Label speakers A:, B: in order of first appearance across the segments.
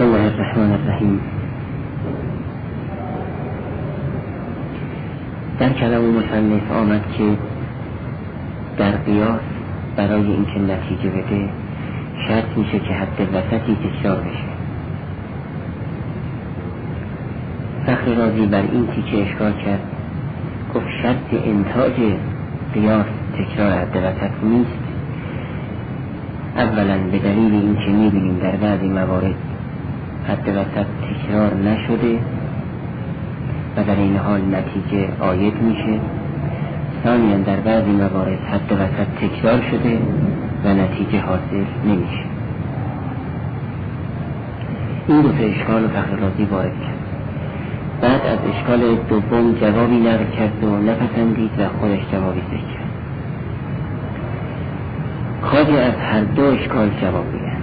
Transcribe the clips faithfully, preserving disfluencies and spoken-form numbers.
A: بسم الله الرحمن الرحیم. در کلام مصنف آمد که در قیاس برای اینکه نتیجه بده شرط میشه که حد وسطی تکرار بشه. فخر رازی بر این تیکه اشکال کرد، گفت شرط انتاج قیاس تکرار حد وسط نیست. اولا به دلیل این که میبینیم در بعضی موارد حد وسط تکرار نشده و در این حال نتیجه عاید میشه. ثانیا در بعضی موارد حد وسط تکرار شده و نتیجه حاصل نمیشه. این دو تا اشکال فخر رازی وارد کرد. بعد از اشکال دوم جوابی نقل کرد و نپسندید و خودش جوابی ذکر کرد. خواجه از هر دو اشکال جواب میدن.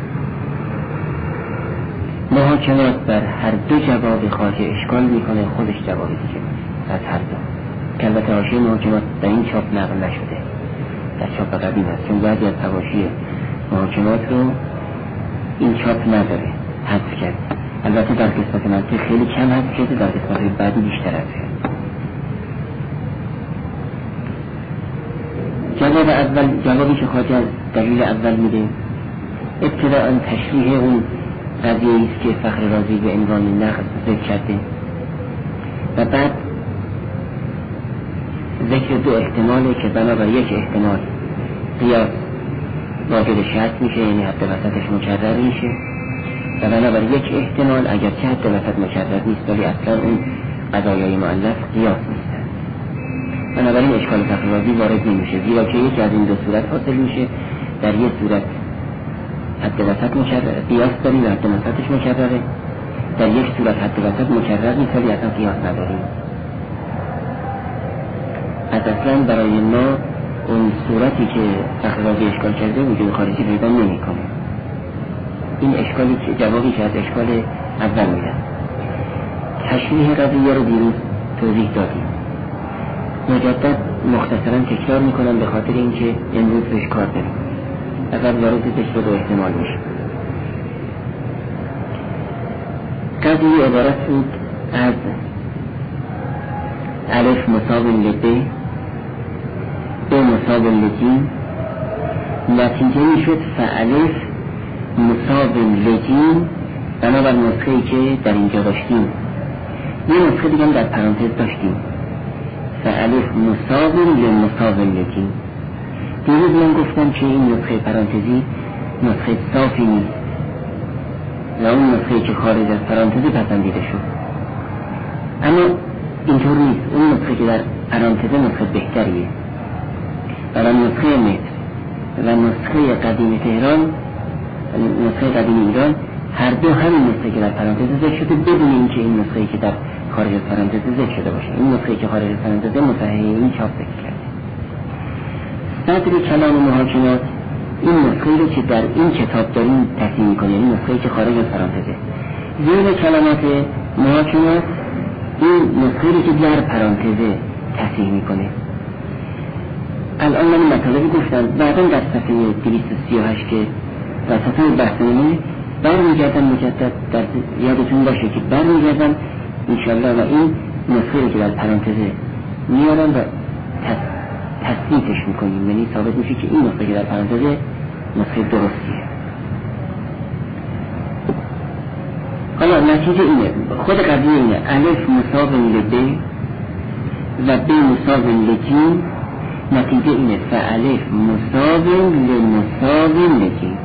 A: محاکمات بر هر دو جواب خواجه اشکال میکنه، خودش جوابی دیگه از هر دو، که البته حاشیه محاکمات در این چاپ نقل نشده، در چاپ قدیم هست، چون بعضی از حواشی محاکمات رو این چاپ نداره، حذف کرد. البته در قسمت منطق خیلی کم حذف شده، در قسمت بعدی بیشتر حذف شده. جواب اول، جوابی که خواجه از دلیل اول میده، ابتداءً تشریح اون قضیه ایست که فخر رازی به عنوان نقض ذکر کرده و بعد ذکر دو احتماله که بنابر یک احتمال قیاس واجد شرط میشه، یعنی حد وسطش مکرر میشه، و بنابر یک احتمال اگر چه حد وسط مکرر نیست ولی اصلا اون قضایای مؤلف قیاس نیستن. بنابراین اشکال فخر رازی وارد نمیشه، زیرا که یکی از این دو صورت حاصل میشه. در یک صورت حد وسط مکرر قیاس داریم و حد وسطش مکرره، در یک صورت حد وسط مکرر نیست ولی اصلا قیاس نداریم. از اصلا برای ما اون صورتی که فخر رازی اشکال کرده وجود خارجی پیدا نمیکنه. این اشکالی که جوابی که از اشکال اول میدن. تشریح قضیه رو دیروز توضیح دادیم، مجدد مختصرا تکرار میکنم به خاطر اینکه امروز بهش کار داریم. اول وارد ذکر دو احتمال میشه. قضیه عبارت بود از الف مساو لب، ب مساو لجیم، نتیجه میشد فالف مساو لجیم بنابر نسخه‌ای که در اینجا داشتیم. یه نسخه دیگه در پرانتز داشتیم، فالف مساو لمساو لجیم. دیروز من گفتم که این نسخه پرانتزی نسخه صافی نیست و اون نسخه که خارج از پرانتزی پسندیده شد، اما اینطور نیست. اون نسخه که در پرانتزی نسخه بهتریه و نسخه متر و نسخه قدیم تهران، نسخه قدیم ایران، هر دو همین نسخه که در پرانتزی ذکر شده بدون اینکه این نسخه که در خارج از پرانتزی ذکر شده باشه. این نسخه که خارج از پرانتزی مصححین چاپ ذکر کرده. صدر کلام محاکمات این نسخه رو که در این کتاب داریم تصحیح میکنه، این نسخه که خارج از پرانتزه. زیر کلمات محاکمات این نسخه رو که در پرانتزه تصحیح میکنه. الان من مطالبی گفتم، بعدا در صفحه دویست و سی و هشت که در صفحه بحثنامه برمیگردم مجدد، در یادتون باشه که برمیگردم انشاءالله و این نسخه رو که در پرانتزه میارم و تصدیقش میکنیم، یعنی ثابت میشه که این نسخه که در پرانتزه نسخه درستیه. حالا نتیجه اینه، خود قضیه اینه، الف مساو لب و ب مساو لجیم، نتیجه اینه فالف مساو لمساو لجیم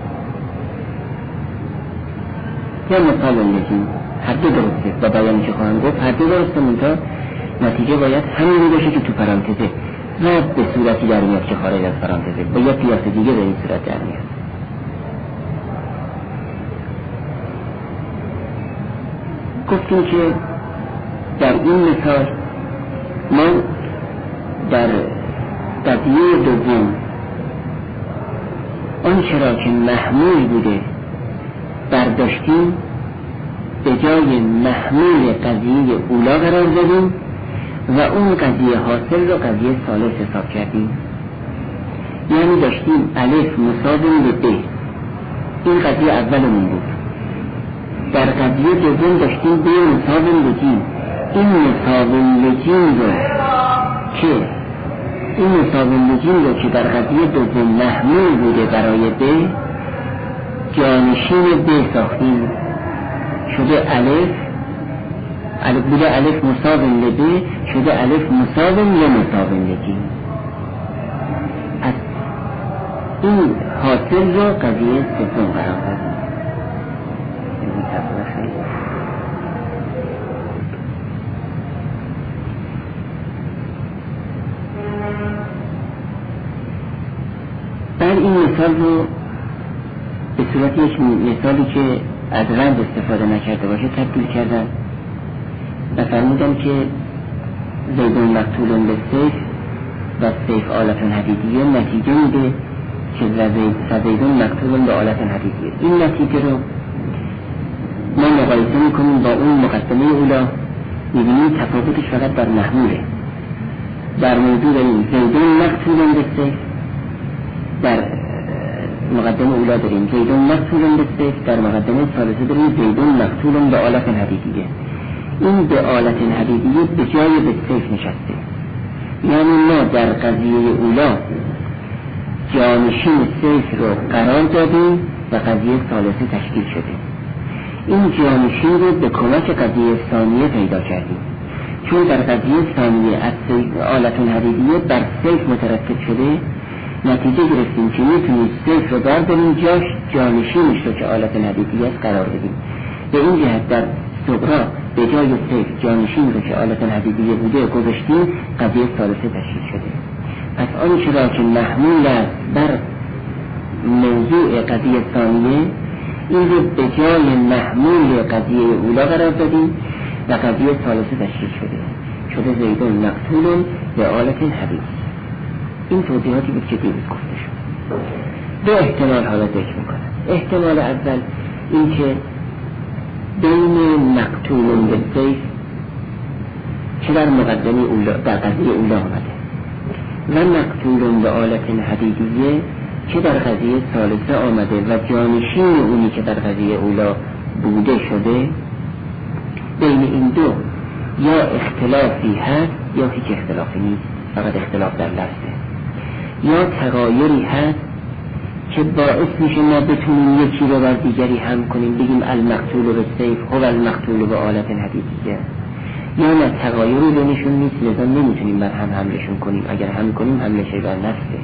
A: یا مساو لجیم، هر دو درسته و بیانی که خواهم گفت هر دو درسته، منتها نتیجه باید همین باشه که تو پرانتزه و به صورتی در میاد که خارج از پرانتزه، با یک قیاس دیگه به این صورت در میاد. گفتیم که در این مثال ما در قضیه دوم آنچه را که محمول بوده برداشتیم، به جای محمول قضیه اولا قرار دادیم و اون قضیه حاصل رو قضیه ثالث حساب کردیم. یعنی داشتیم الف مساو به ب، این قضیه اولمون بود. در قضیه دوم داشتیم به مصاب لجین. این مصاب لجین رو که این مصاب لجین رو که در قضیه دوم محمول بوده برای ب، جانشین ب ساختیم، شده الف، الف بوده الف مصاب لب، شده الف مصاب لمصاب لجین. از این حاصل رو قضیه سوم قرار دادیم. بعد این مثال رو به صورت یک مثالی که از رمز استفاده نکرده باشه تبدیل کردن و فرمودن که زیدون مقتولون به سیف و سیف آلتون حدیدیه نتیجه میده که زیدون مقتولون به آلتون حدیدیه. این نتیجه رو ما مقایسه میکنیم با اون مقدمه اولا، میبینیم تفاوتش فقط در محموله. در موضوع داریم زیدون مقتولون به سیف، در مقدمه اولا داریم زیدون مقتولون به سیف، در مقدمه ثالثه داریم زیدون مقتولون به آلت حدیدیه. این به آلت حدیدیه به جای به سیف نشسته، یعنی ما در قضیه اولا جانشین سیف رو قرار دادیم و قضیه ثالثه تشکیل شده. این جانشین رو به کمک قضیه ثانیه پیدا کردیم، چون در قضیه ثانیه از آلت حدیدیه بر سیف مترتب شده، نتیجه گرفتیم که میتونیم سیف رو برداریم جاش جانشینش رو که آلت حدیدیه است قرار بدیم. به این جهت در صغرا به جای سیف جانشین رو که آلت حدیدیه بوده گذاشتیم، قضیه ثالثه تشکیل شده. پس آنچه را که محمول است بر موضوع قضیه ثانیه، این رو به جای محمول قضیه اولا قرار دادیم و قضیه ثالثه تشکیل شده، شده زیدون مقتولون به آلت حدیدیه. این توضیحاتی بود که دیروز گفته شد. دو احتمال حالا ذکر میکنم. احتمال اول این که بین مقتولون به سیف که در مقدمه اولا در قضیه اولا آمده و مقتولون به آلت حدیدیه که در قضیه ثالثه آمده و جانشین اونی که در قضیه اولا بوده شده، بین این دو یا اختلافی هست یا هیچ اختلافی نیست، فقط اختلاف در لفظه، یا تغایری هست که باعث میشه ما بتونیم یکی رو بر دیگری هم کنیم، بگیم المقتول به سیف هو المقتول به آلت حدیدیه، یا نه تغایری بینشون نیست، لذا نمیتونیم بر هم حملشون کنیم، اگر هم کنیم حملشه بر نفسه.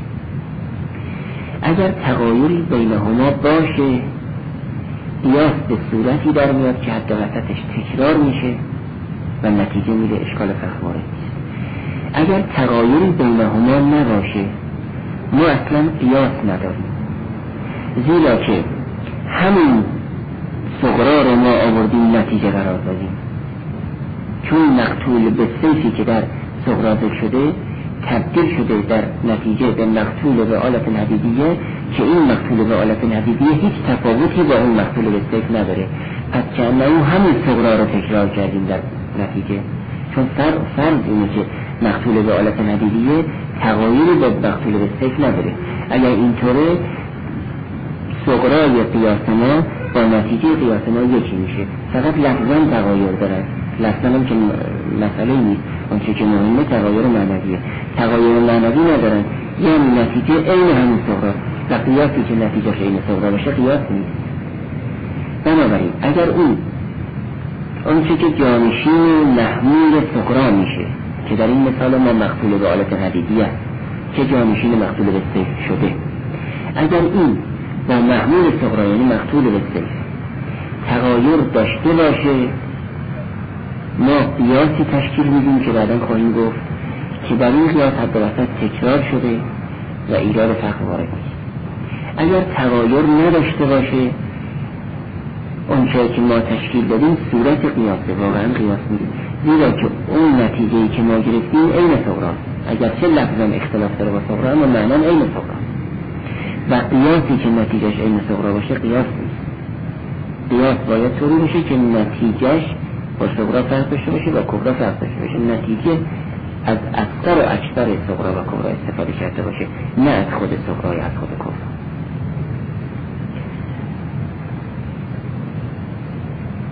A: اگر تغایری بینهما باشه، قیاس به صورتی در میاد که حد وسطش تکرار میشه و نتیجه میده اشکال فهم وارد نیست. اگر تغایری بینهما نباشه، ما اصلا قیاس نداریم، زیرا که همین صغرا رو ما آوردیم نتیجه قرار دادیم، چون مقتول به سیفی که در صغرا ذکر شده تبدیل شده در نتیجه به مقتول به آلت حدیدیه که این مقتول به آلت حدیدیه هیچ تفاوتی با اون مقتول به سیف نداره. پس چند او همین صغرا رو تکرار کردیم در نتیجه، چون فرض فرض اینه که مقتول به آلت حدیدیه تغایری با مقتول به سیف نداره. اگر اینطوره صغرای قیاس ما با نتیجه قیاس ما یکی میشه، فقط لفظاً تغایر دارن، لفظاً هم که مسئله نیست، اون چه که مهمه تغایر معنویه، تغایر معنوی ندارن، یعنی نتیجه عین همین صغرا و قیاسی که نتیجه عین صغرا باشه قیاس نیست. بنابراین اگر اون اون چه که جانشین محمول صغرا میشه که در این مثال ما مقتول به آلت حدیدیه که جانشین مقتول به سیف شده، اگر این با محمول صغرا یعنی مقتول به سیف تغایر داشته باشه، ما قیاسی تشکیل میدیم که بعدا خواهیم گفت که در این قیاس حد وسط تکرار شده و ایراد فقر وارد نیست. اگر تغایر نداشته باشه، اون چه که ما تشکیل دادیم صورت قیاسه، واقعا قیاس میدیم، زیرا که اون نتیجه‌ای که ما گرفتیم عین صغرا، اگر چه لفظاً اختلاف داره با صغرا اما معناً عین صغرا و قیاسی که نتیجهش عین صغرا باشه قیاس نیست. قیاس باید طوری باشه که نتیجهش با صغرا فرق داشته باشه و کبرا فرق داشته باشه، نتیجه از اکثر و اکثر صغرا و کبرا استفاده کرده باشه، نه از خود صغرا یا از خود کبرا.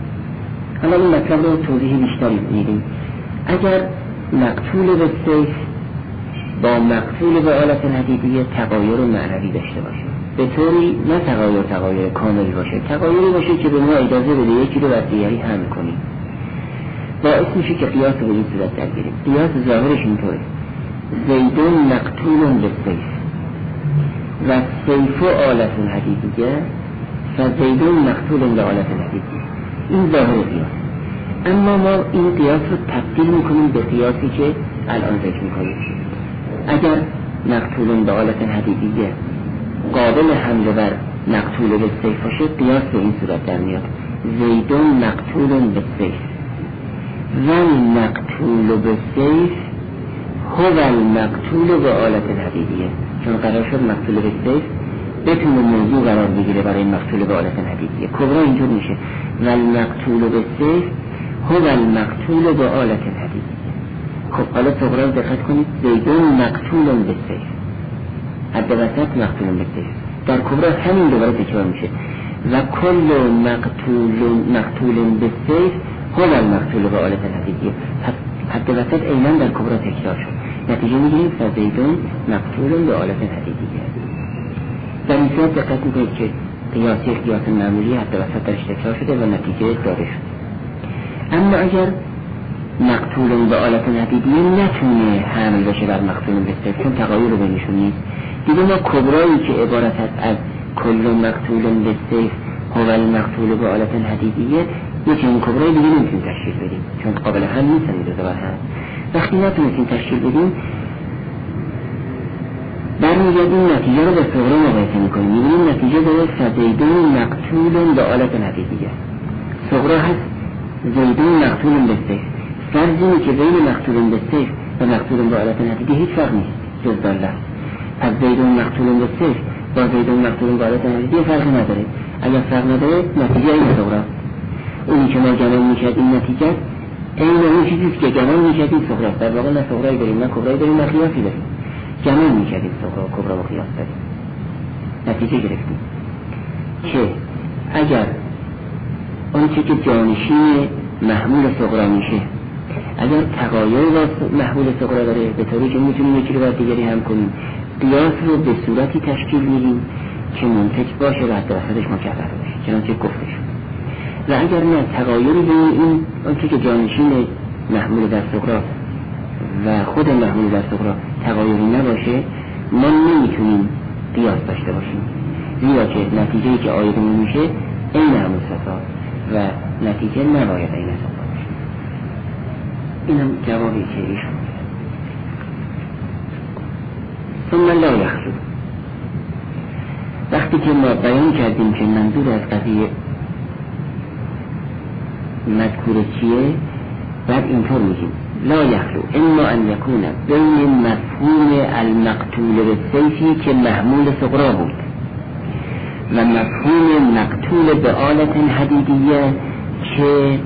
A: حالا این مطلب رو توضیح بیشتری میدیم. اگر مقتول به سیف با مقتول به آلت حدیدیه تغایر معنوی داشته باشه، به طوری نه تغایر تغایر کاملی باشه، تغایری باشه که به ما اجازه بده یکی رو بر دیگری حمل کنیم، باعث میشه که قیاس رو به این صورت در بیاریم. قیاس ظاهرش اینطوره: زیدون مقتول به سیف و سیف و آلت حدیدیه و زیدون مقتول به آلت حدیدیه. این ظاهر قیاس. اما ما این قیاس رو تبدیل میکنیم به قیاسی که الان ذکر میکنیم. اگر مقتول به آلت حدیدیه قابل حمله بر مقتول به سیف باشه، قیاس به این صورت در میاد: زیدون مقتول به سیف و مقتول به سیف هو المقتول به آلت حدیدیه. چون قرار شد مقتول به سیف بتونه موضوع قرار بگیره برای مقتول به آلت حدیدیه. کبرا اینجور میشه: و المقتول به سیف هو المقتول به آلت حدیدیه. خب حالا صغرا دقت کنید: زیدون مقتول به سیف، حد وسط مقتول به سیف. در کبرا همین دوباره تکرار میشه: و کل مقتول مقتول به سیف هو المقتول به آلت حدیدیه. حد وسط اینا در کبرا تکرار شد. نتیجه میگیریم فزیدون مقتول به آلت حدیدیه. در این صورت دقت میکنید که قیاسی قیاس معمولی حد وسط درش تکرار شده و نتیجه داده شد. اما اگر مقتول به آلت حدیدیه نتونه حمل بشه بر مقتول به سیف، چون تغایر رو بینشون نیست، دیگه ما کبرایی که عبارت هست از کل مقتول به سیف هو المقتول به آلت حدیدیه، یه چنین کبرایی دیگه نمیتونیم تشکیل بدیم، چون قابل هم نیستن این دو بر هم. وقتی نتونستیم تشکیل بدیم، برمیگردیم نتیجه رو به صغرا مقایسه میکنیم، میبینیم نتیجه داره فزیدون مقتول به آلت حدیدیه. صغرا هست زیدون مقتول به سیف. فرض اینه که بین مقتول به سیف و مقتول به آلت حدیدیه هیچ فرق نیست جز داله. پس زیدون مقتول به سیف با زیدون مقتول به آلت حدیدیه فرقی نداره. اگر فرق نداره نتیجه این صغرا. اونی که ما گمان میکردیم نتیجه این اون چیزیست که گمان میکردیم صغراست. در واقع نه صغرایی داریم نه کبرایی داریم نه قیاسی داریم. گمان میکردیم صغرا و کبرا و قیاس داریم. نتیجه گرفتیم که اگر اون چی که جانشین محمول صغرا میشه، اگر تغایر با محمول صغرا داره به طوری که میتونیم یکی رو بر دیگری هم کنیم، قیاس رو به صورتی تشکیل میدیم که منتج باشه و حد وسطش مکرر باشه، چنانچه گفته شد. و اگر نه تغایری بین این آنچه که جانشین محمول در صغرا و خود محمول در صغرا تغایری نباشه، ما نمیتونیم قیاس داشته باشیم، زیرا که نتیجه‌ای که عایدمون میشه این همون صفا و نتیجه نباید این صفا باشه. اینم جوابی که ایشون ثم لا یخلو. وقتی که ما بیان کردیم که منظور از قضیه مذکور چیه، بعد اینطور میگیم لا یخلو اما ان یکون بین مفهوم المقتول به سیفی که محمول صغرا بود و مفهوم مقتول به آلت حدیدیه که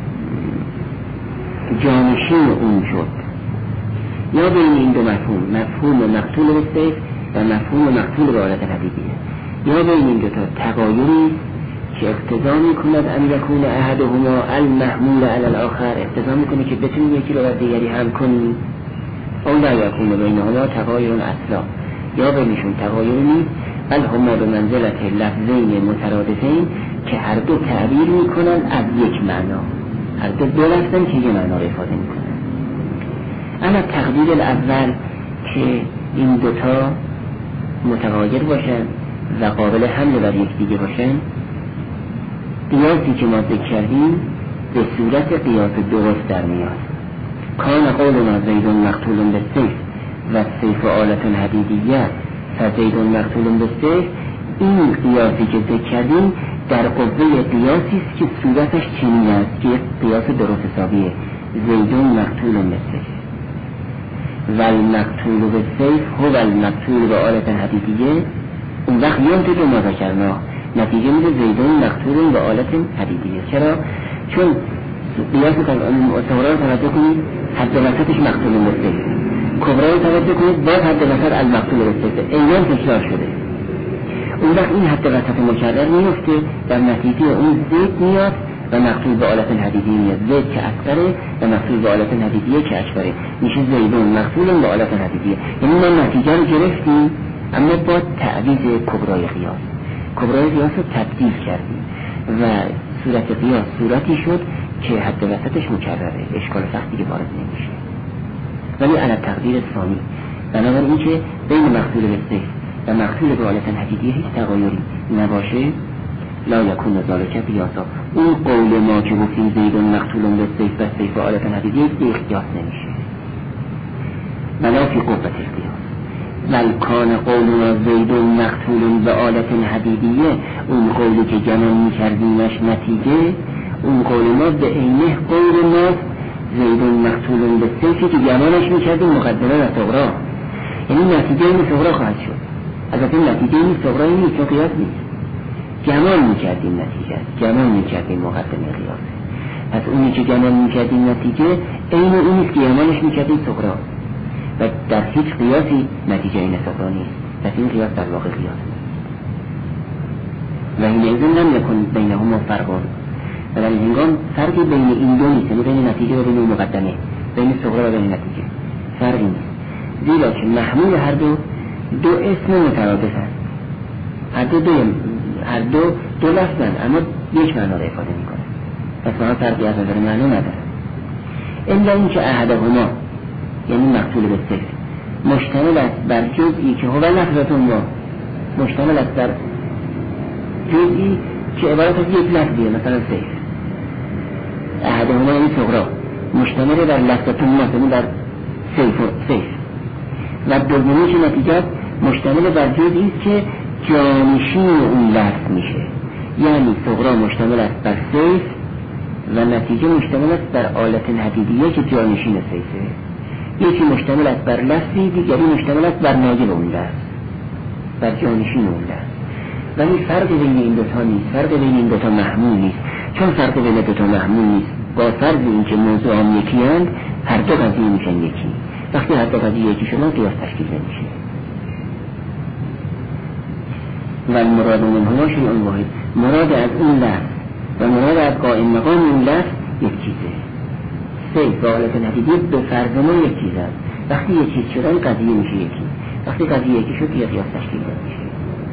A: جانشین اون شد، یا بین این دو مفهوم، مفهوم مقتول به سیف و مفهوم مقتول به آلت حدیدیه، یا بین این دو تا تغایری که اقتضا میکند ان یکون احدهما المحمول علی الاخر، اقتضا میکنه که بتونیم یکی رو بر دیگری حمل کنیم، اون لا یکون بینهما تغایر اصلا، یا بینشون تغایر نیست، بل هما به منزلت لفظین مترادفین که هر دو تعبیر میکنن از یک معنا، هر دو دو لفظن که یک معنا رو افاده میکنن. اما تقدیر الاول که این دوتا متغایر باشن و قابل حمل بر یک دیگه باشن، قیاسی که ما ذکر کردیم به صورت قیاس درست در میاد. کان قولنا زیدون مقتول به سیف و سیف آلت حدیدیه فزیدون مقتول به سیف، این قیاسی که ذکر کردیم در قوه قیاسی است که صورتش چنین است که قیاس درست حسابیه: زیدون مقتول به سیف و المقتول به سیف هو المقتول به آلت حدیدیه. اون وقت یون تو که ما ذکرنا نتیجه میده زیدون مقتول به آلت حدیدیه. چرا؟ چون قیاس صغرا رو توجه کنید حد وسطش مقتول به سیف، کبرا رو توجه کنید باز حد وسط المقتول به سیف، اینجا تکرار شده. اون وقت این حد وسط مکرر میفته، در نتیجه اون زید میاد و مقصود به آلت حدیدی میاد زید که اکبره و مقصود به آلت حدیدیه که اکبره میشه زیدون مقصود به آلت حدیدیه. یعنی ما نتیجه رو گرفتیم اما با تعویض کبرای قیاس کبرای قیاس رو تبدیل کردیم و صورت قیاس صورتی شد که حد وسطش مکرره اشکال سختی که وارد نمیشه. ولی علی تقدیر ثانی بنابراین که بین مقصود به سیف و مقصود به آلت حدیدیه هیچ تغایری نباشه لا یکون ذالک قیاسا. اون قول ما که گفتیم زیدون مقتولون به سیف و سیف و آلت حدیدیه دیگه قیاس نمیشه ولا فی قوت قیاس. بل کان قولنا زیدون مقتولون به آلت حدیدیه اون قولی که گمان میکردیمش نتیجه اون قول ما به عینه قول ما زیدون مقتولون به سیفی که گمانش میکردیم مقدمه و صغرا، یعنی نتیجه این صغرا خواهد شد. البته نتیجه این صغرا این نیست، قیاس نیست، گمان میکردیم نتیجه گمان میکردیم مقدمه قیاسه. پس اونی که گمان میکردیم نتیجه این و اونیست که گمانش میکردیم صغرا و در هیچ قیاسی نتیجه این صغرا نیست. پس این قیاس در واقع قیاس و این ایزن هم نکن بینهما فرقان و در این هنگام فرقی بین این دو نیست، یعنی بین نتیجه و بین مقدمه، بین صغرا و بین نتیجه فرقی نیست، زیرا که محمول هر دو دو اسم مترادف هست، هر دو دو هر دو دو لفظن اما یک معنا را افاده میکنه. پس ما فرقی از نظر معنا نداره الا این که احدهما یعنی مقتول به صفر مشتمل است بر جزئی که هو لفظتون ما مشتمل است بر جزئی که عبارت از یک لفظیه، مثلا سیف احدهما یعنی صغرا مشتمل بر لفظتون ما یعنی بر سیف و سیف و دومی که نتیجه مشتمل بر جزئی است که جانشین اون لفظ میشه، یعنی صغرا مشتمل است بر سیف و نتیجه مشتمل است بر آلت حدیدیه که جانشین سیفه. یکی مشتمل است بر لفظی، دیگری مشتمل است بر ناظر اون لفظ، بر جانشین اون لفظ. ولی فرق بین این دوتا نیست، فرق بین این دوتا محمول نیست. چون فرق بین دوتا محمول نیست با فرض این که موضوع هم یکی هست هر دو قضیه میشن یکی. وقتی هر دو قضیه یکی شدن قیاس تشکیل نمیشه. و المراد منهما شیء واحد، مراد از اون لفظ و مراد از قائم مقام اون لفظ یک چیزه. سیف و آلت حدیدیه به فرض ما یک چیز هست. وقتی یک چیز شدن قضیه میشه یکی، وقتی قضیه یکی شد یه قیاس تشکیل نمیشه.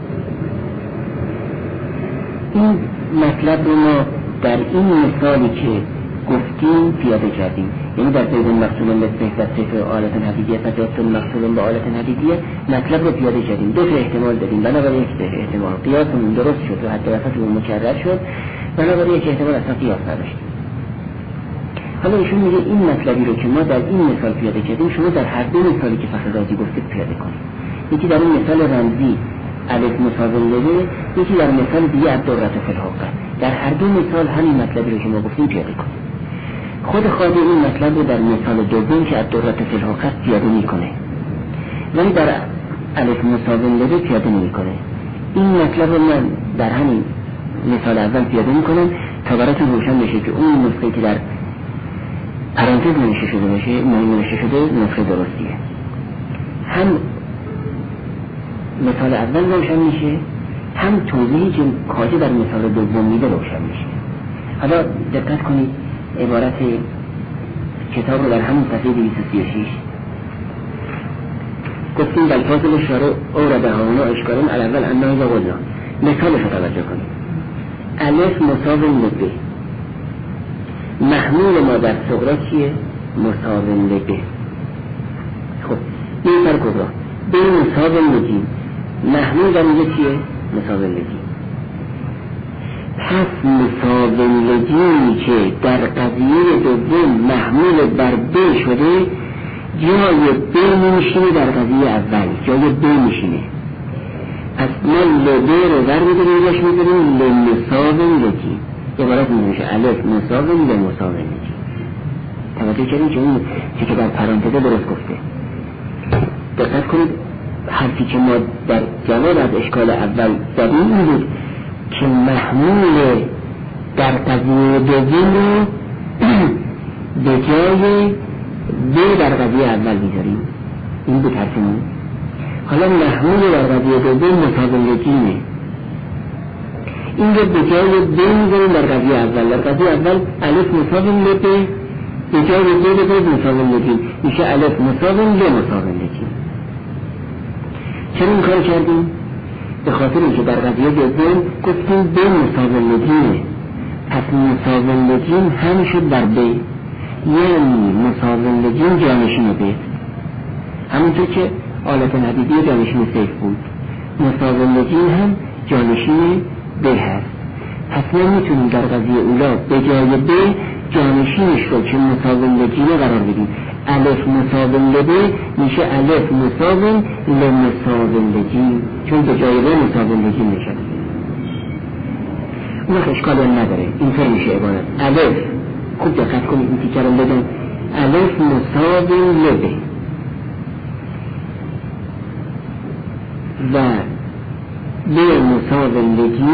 A: این مطلب رو ما در این مثالی که گفتیم پیاده کردیم، یعنی در زیدون مقتولون به سیف و سیف و آلت حدیدیه و جاتون مقتولون به آلت حدیدیه مطلب رو پیاده کردیم. دو تا احتمال دادیم، بنابراین یک احتمال قیاسمون درست شد و حد وسطمون مکرر شد، بنابراین یک احتمال اصلا قیاس نداشتیم. حالا ایشون میگه این مطلبی رو که ما در این مثال پیاده کردیم شما در هر دو مثالی که فخر رازی گفته پیاده کنید. یکی در این مثال رمزی الف مساوی لده، یکی در مثال دیگه الدرة فی الحقه. در هر دو مثال همین مطلبی رو که ما گفتیم پیاده کنید. خود خواهد این مطلب رو در مثال دوم که الدرة فی الحقه پیاده میکنه، ولی در الف مساوی لده پیاده نمیکنه. این مطلب رو من در همین مثال اول پیاده میکنم تا براتون روشن بشه که اون نسخه که در پرانتز نوشته شده باشه نوشته شده نسخه درستیه. هم مثال اول روشن میشه، هم توضیحی که کاجه در مثال دوم میده روشن میشه. حالا دقت کنید عبارت کتاب رو در همون صفحه دویست و سی و شش گفتیم بالفاظل شارع اورده هاونا اشکارن الاول انهی و قلنا. مثالش رو توجه کنید. الف مساوی لده، محمول ما در صغرا چیه؟ مساوی لده. خب این فرق کبرا بین مساوی لدیم محمول در اینجا چیه؟ مساوی لدیم. پس مساوی لدیمی که در قضیه دوم محمول بر ب شده جای ب میشینه در قضیه اول جای ب میشینه. پس ما لده رو بر میدونیم ایش میدونیم لمساوی لدیم. عبارت میشه الف مساوی لمساوی لدیم. توجه کردیم که اون چی که در پرانتزه درست گفته. دقت کنید حرفی که ما در جواب از اشکال اول زدیم این بود که محمول در قضیه دوم رو به جای ب در قضیه اول میذاریم. این بود حرفمون. حالا محمول در قضیه دوم مساوی لدیمه. این رو به جای ب میذاریم در قضیه اول. در قضیه اول الف مساوی ل ب، به جای ب بذاریم مساوی ل ج، میشه الف مساوی ل مساوی ل ج. چرا این کار کردیم؟ به خاطر اینکه در قضیه دوم گفتیم ب مساوی ل ج، پس مساوی ل ج هم شد بر ب، یعنی مساوی ل ج جانشین ب، همونطور که آلت ندیدی جانشین صیف بود، مساوی ل ج هم جانشین ب هست. پس ما میتونیم در قضیه اولا به جای ب جانشینش رو که مساوی ل ج رو قرار بدیم. الف مساوی ل ب میشه الف مساوی ل مساوی ل ج، چون به جای ب مساوی ل ج میشه. اون وقت اشکال نداره، اینطور میشه عبارت الف، خوب دقت کنید این تیکه رو بدون، الف مساوی ل ب و ب مساوی ل ج،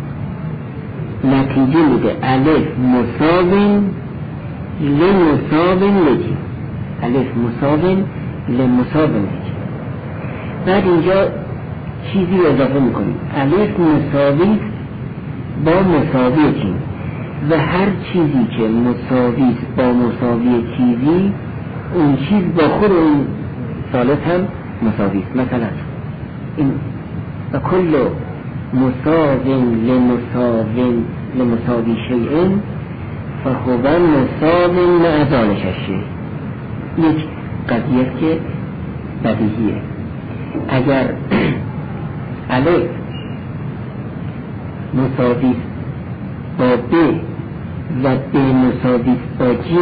A: نتیجه میده الف مساوی ل مساوی ل ج، الف مساوی ل مساوی ل ج. بعد اینجا چیزی رو اضافه میکنیم، الف مساوی با مساوی چیز و هر چیزی که مساوی با مساوی چیزی اون چیز با خود اون ثالث هم مساوی است. مثلا این و کل مساوی لمساوی لمساوی شیء فهو مساوی مع ذالک الشیء. یک قضیه که بدیهیه، اگر الف مساوی با ب و ب مساوی با ج،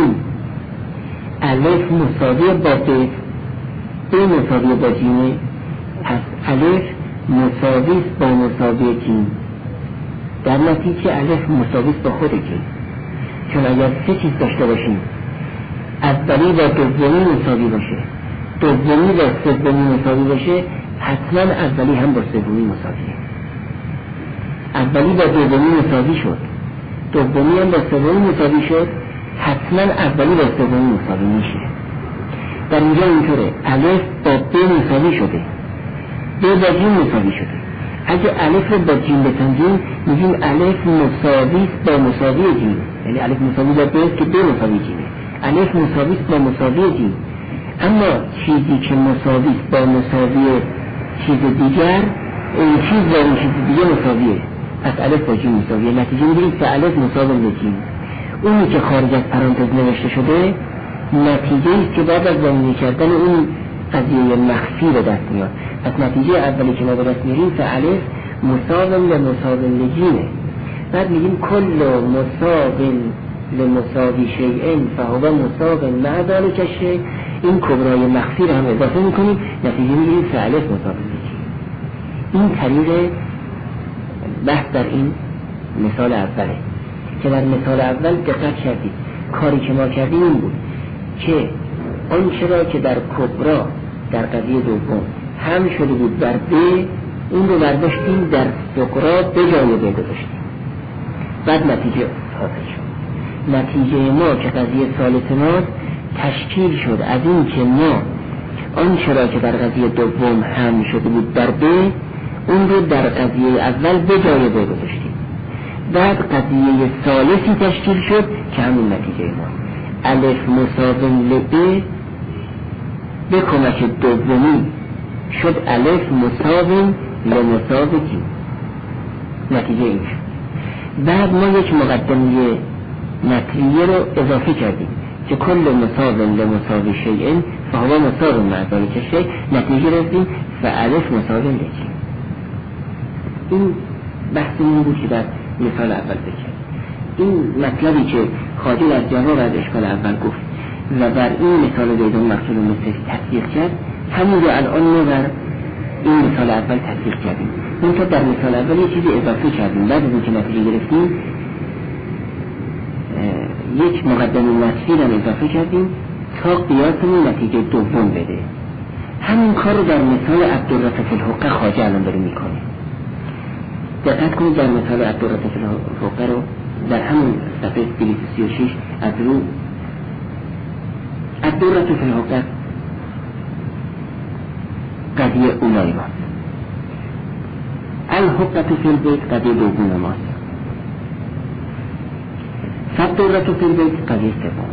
A: الف مساوی با ب، ب مساوی با ج، پس الف مساوی با مساوی ج، در نتیجه الف مساوی با خود ج. چون اگر سه چیز داشته باشیم، اولی با دومی مساوی باشه، دومی با سومی مساوی باشه، حتما اولی هم با سومی مساویه. اولی با دومی مساوی شد، دومی هم با سومی مساوی شد، حتما اولی با سومی مساوی میشه. در اینجا اینطوره، الف با ب مساوی شده، ب با ج مساوی شده. اگه الف رو با ج بسنجیم میگیم الف مساوی با مساوی ج، یعنی الف مساوی با ب که ب مساوی ج، الف مساوی با مساوی ج. اما چیزی که مساوی با مساوی چیز دیگر، اون چیز با اون چیز دیگه مساویه، پس الف با ج مساویه. نتیجه میگیریم که الف مساوی به ج. اونی که خارج از پرانتز نوشته شده نتیجه است که بعد از ضمیمی کردن اون قضیه مخفی به دست میاد. پس نتیجه اولی که ما به دست میاریم که الف مساوی لمساوی لجینه. بعد میگیم کل مساوی لمساوی شیء فهو مساوی مع ذالک الشیء. این کبرای مخفی رو هم اضافه میکنیم، نتیجه میگیریم که الف مساوی لجینه. این طریق بحث در این مثال اوله که در مثال اول دقت کردید. کاری که ما کردیم این بود که آنچه را که در کبرا در قضیه دوم هم شده بود بر ب، این رو برداشتیم در صغرا به جای ب گذاشتیم. بعد نتیجه حاصل شد. نتیجه ما که قضیه ثالث ما تشکیل شد از این که ما آنچه را که در قضیه دوم هم شده بود بر ب، اون رو در قضیه اول به جای ب گذاشتیم. بعد قضیه ثالثی تشکیل شد که همون نتیجه ما الف مساوی ل ب به کمک دومی شد الف مساوی ل مساوی ج. نتیجه این شد. بعد ما یک مقدمه نتیجه رو اضافه کردیم که کل مساوی ل مساوی شیء فهو مساوی مع ذالک الشیء. نتیجه رسیدیم فالف مساوی ل ج. این بحث این بود که در مثال اول بکرد. این مطلبی که خارج از جواب از اشکال اول گفت و بر این مثال دوم مقصود مثل تطبیق کرد، همون رو الان ما بر این مثال اول تطبیق کردیم. اون تا در مثال اول یه چیزی اضافه کردیم. بعد از اینکه نتیجه گرفتیم یک مقدمه نصفی رو اضافه کردیم تا قیاسمون نتیجه دوم بده. همین کار رو در مثال عبدالرة فی الحقه خواجه الان داره میکنه. دقت کنید در مثال عبدالرة فی الحقه رو در همون صفحه دویست و سی و شش از رو عبدالرة فی الحقه قضیه اولای ماست، الحقه فی البیت قضیه دوم ماست. فالدرة فی البیت قضیه سوم.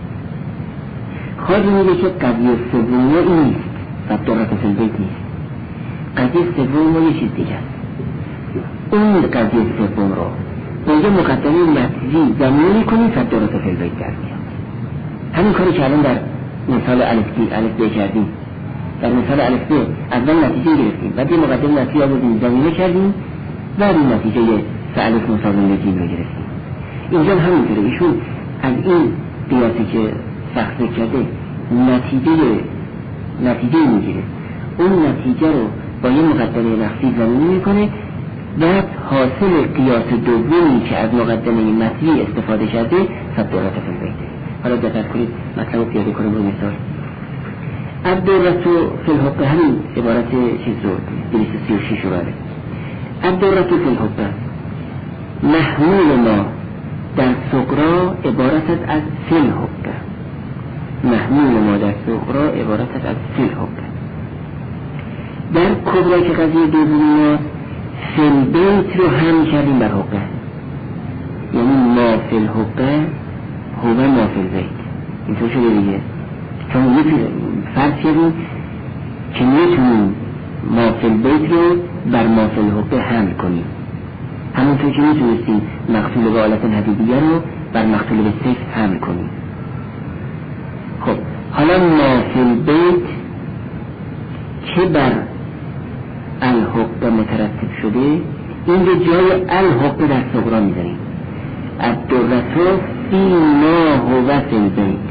A: خواهی میگه که قضیه سوم این نیست، فالدرة فی البیت نیست. قضیه سوم یه چیز دیگه است. اون قضیه سوم رو با یه مقدمه لفظی زمینی کنیم فالدرة فی البیت در میاد. همین کاری که الان در مثال الف ب الف ب کردیم. در مثال الف ب اول نتیجه گرفتیم، بعد یه مقدمه لفظی آوردیم زمینه کردیم، بعد این نتیجه فعلف مساوی لجیم رو گرفتیم. اینجا همینطوره، ایشون از این قیاسی که سخت کرده نتیجه نتیجه میگیره، اون نتیجه رو با یه مقدمه لفظی زمینه میکنه، بعد حاصل قیاس دومی که از مقدمه متنی استفاده کرده فالدرة فی البیت. حالا دقت کنید مطلب رو پیاده کنیم رو مثال. الدرة فی الحقه همین عبارت چیز رو دویست و سی و شش رو بره. الدرة فی الحقه محمول ما در صغرا عبارت از فی الحقه. محمول ما در صغرا عبارت از فی الحقه. در کبرا که قضیه دومی ما فی البیت رو هم کردیم بر حقه، یعنی ما فی الحقه هو ما فی البیت. اینطور شده دیگه، چون یکی فرض کردیم که میتونیم ما فی البیت رو بر ما فی الحقه حمل کنیم، همونطور که میتونستیم مقتول به آلت حدیدیه رو بر مقتول به سیف حمل کنیم. خب حالا ما فی البیت که بر الحقه مترتب شده، این به جای الحقه در صغرا میذاریم. الدرة فی ما هو فی البیت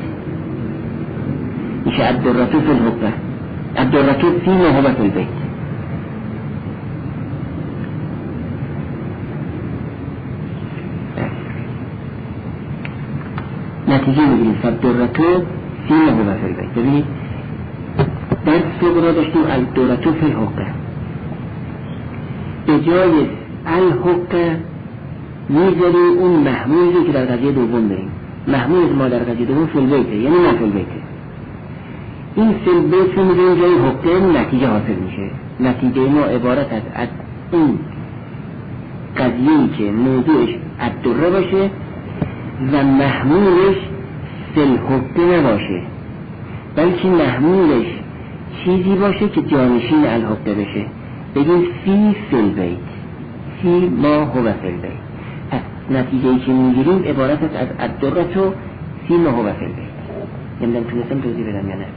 A: میشه الدرة فی الحقه، الدرة فی ما هو فی البیت. نتیجه میگیریم فالدرة فی ما هو فی البیت. ببینید در صغرا داشتیم الدرة فی الحقه، به جای الحقه میذاریم اون محمولی که در قضیه دوم داریم. محمول ما در قضیه دوم فی البیت، یعنی ما فی البیت. این فی البیت رو میذاریم جای حقه، نتیجه حاصل میشه. نتیجه ما عبارت از از این قضیه‌ای که موضوعش الدره باشه و محمولش فی الحقه نباشه، بلکه محمولش چیزی باشه که جانشین الحقه بشه. بگیم فی فی البیت، فی ما هو فی البیت. پس نتیجه‌ای که میگیریم عبارت است از الدره فی ما هو فی البیت. نمیدونم تونستم توضیح بدم یا نه؟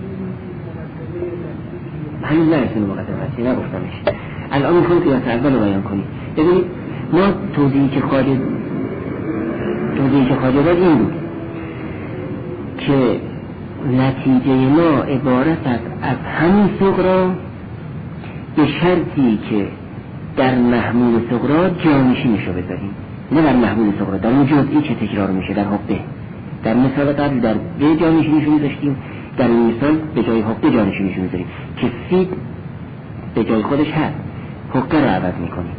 A: همین نرسیم مقدمه هستی، نگفتمش. الان میخوام قیاس اول رو بیان کنیم. ببینید ما توضیحی که خواهد توضیحی که خواهد داد این بود که نتیجه ما عبارت است از همین صغرا به شرطی که در محمول صغرا جانشینش رو بذاریم، نه در محمول صغرا، در اون جزئی که تکرار میشه در حقه. در مثال قبل در به جانشینش رو میذاشتیم، در این مثال به جای حقه جانشینش رو میذاریم که فید به جای خودش هست، حقه رو عوض میکنیم.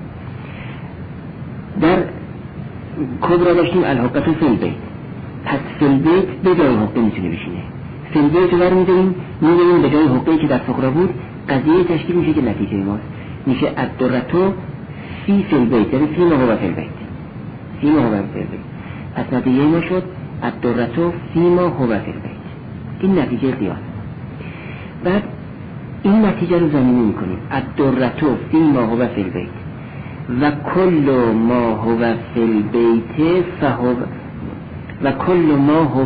A: در کبرا داشتیم الحقه فی البیت، پس فی البیت به جای حقه میتونه بشینه. فی البیت رو برمیداریم میذاریم به جای حقه که در صغرا بود، قضیه تشکیل میشه که نتیجه ماست. میشه الدرة فی فی البیت، یعنی فی ما هو فی البیت، فی ما هو فی البیت. پس نتیجه ما شد الدرة فی ما هو فی البیت. این نتیجه قیاس. بعد این نتیجه رو زمینی میکنیم الدرة فی ما هو فی البیت و کل ما هو فی البیت فهو و کل ما هو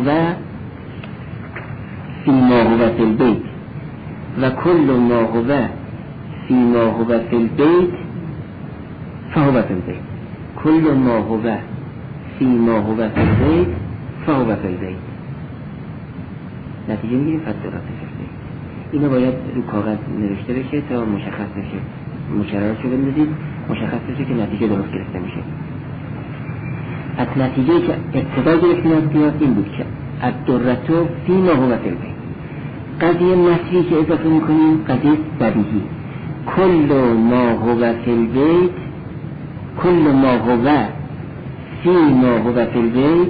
A: فی ما هو فی البیت و کل ما هو فی ما هو فی البیت فهو فی البیت. کل ما هو فی ما هو فی البیت فهو فی البیت. نتیجه میگیریم فالدرة فی البیت. اینو باید رو کاغذ نوشته بشه تا مشخص بشه، مشررات رو بندازید مشخص بشه که نتیجه درست گرفته میشه. از نتیجه که ابتدا گرفتیم از قیاس این بود که الدرة فی ما هو فی البیت. قضیه نصفی که اضافه میکنیم قضیه بدیهی، کل ما هو فی البیت کل ما هو فی ما هو فی البیت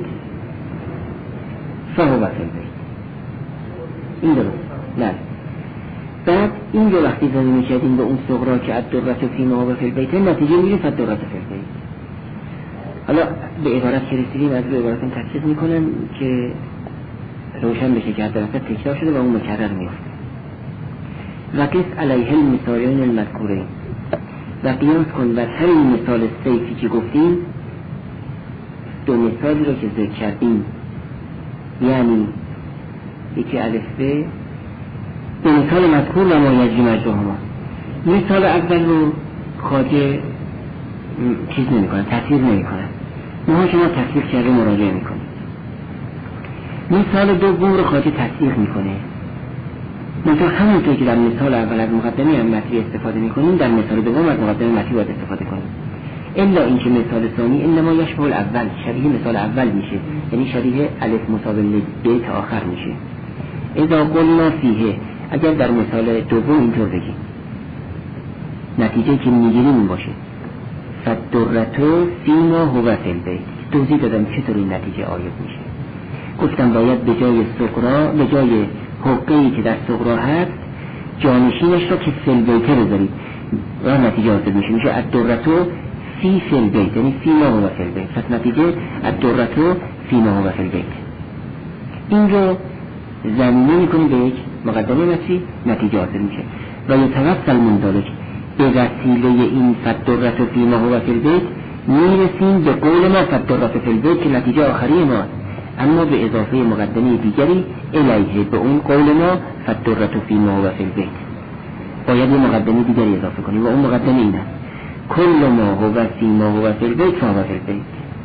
A: فهو فی البیت. این درست. نه بعد این رو وقتی زمینی کردیم به اون صغرا که الدرة فی ما هو فی البیت، نتیجه میگیریم فالدرة فی البیت. حالا به عبارت که رسیدیم از به عبارتون تفسیر میکنم که روشن بشه که حد وسط تکرار شده و اون مکرر میفته. و قیس علیه المثالین المذکورین، و قیاس کن بر همین مثال سیفی که گفتیم دو مثالی رو که ذکر کردیم، یعنی یکی الف ب به مثال مذکور و ما یجری مجرورهما. مثال اول رو خواجه چیز نمی کنه، تصویر نمی کنه، ما شما تصویر کرده مراجعه می کنیم. مثال دوم رو خواجه تصدیق می کنه، مثلا همونطور که در مثال اول از مقدمه هم مطلب استفاده می کنیم در مثال دوم از مقدمه مطلب باید استفاده کنیم. الا اینکه مثال ثانی انما یشبه الاول، شبیه مثال اول میشه، یعنی شبیه الف مساوی به تا آخر میشه. اذا قلنا فیه، اگر در مثال دوم اینطور بگیم نتیجه که میگیریم این باشه فالدرة فیما هو فی البیت. توضیح دادم چطور این نتیجه آید میشه. گفتم باید به جای صغرا، به جای حقه‌ای که در صغرا هست جانشینش رو که فی البیت بذارید و نتیجه حاصل میشه. میشه الدرة فی فی البیت، یعنی فی ما هو فی البیت. پس نتیجه الدرة فی ما هو فی البیت. این رو زمینه میکنیم به یک مقدمه نفسی، نتیجه حاصل میشه. و یتوصل من ذلک، به وسیله این فالدرة فی ما هو فی البیت میرسیم به قول ما فالدرة فی البیت که نتیجه آخری ما، اما به اضافه مقدمه دیگری الیه، به اون قول ما فالدرة فی ما هو فی البیت باید یه مقدمه دیگری اضافه کنیم و اون مقدمه اینه کل ما هو فی ما هو فی البیت فهو فی البیت.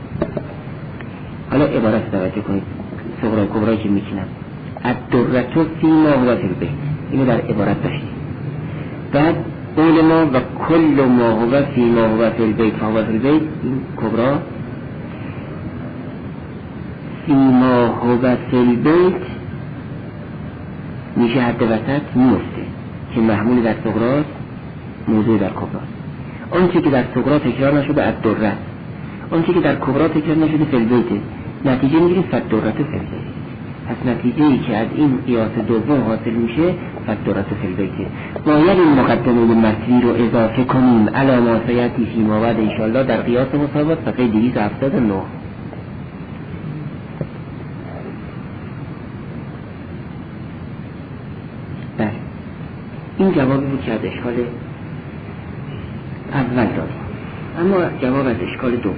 A: حالا عبارت توجه کنید، صغرا کبرایی که میکنم الدرة فی ما هو فی البیت، اینو در عبارت داشتیم. بعد قول ما و کل ما هو فی ما هو فی البیت فهو فی البیت، این کبرا فی ما هو فی البیت میشه حد وسط میفته که محمول در صغرا موضوع در کبرا. آنچه که در صغرا تکرار نشده الدرة، آنچه که در کبرا تکرار نشده فی البیت، نتیجه میگیریم فالدرة فی البیت. پس نتیجه ای که از این قیاس دوم حاصل میشه فالدرة فی البیت. باید این مقدمه مطلوب رو اضافه کنیم علی ما سیأتی فیما بعد انشاءالله در قیاس مساوات صفحه دویست و هفتاد و نه. بله این جوابی بود که از اشکال اول داریم، اما جواب از اشکال دوم.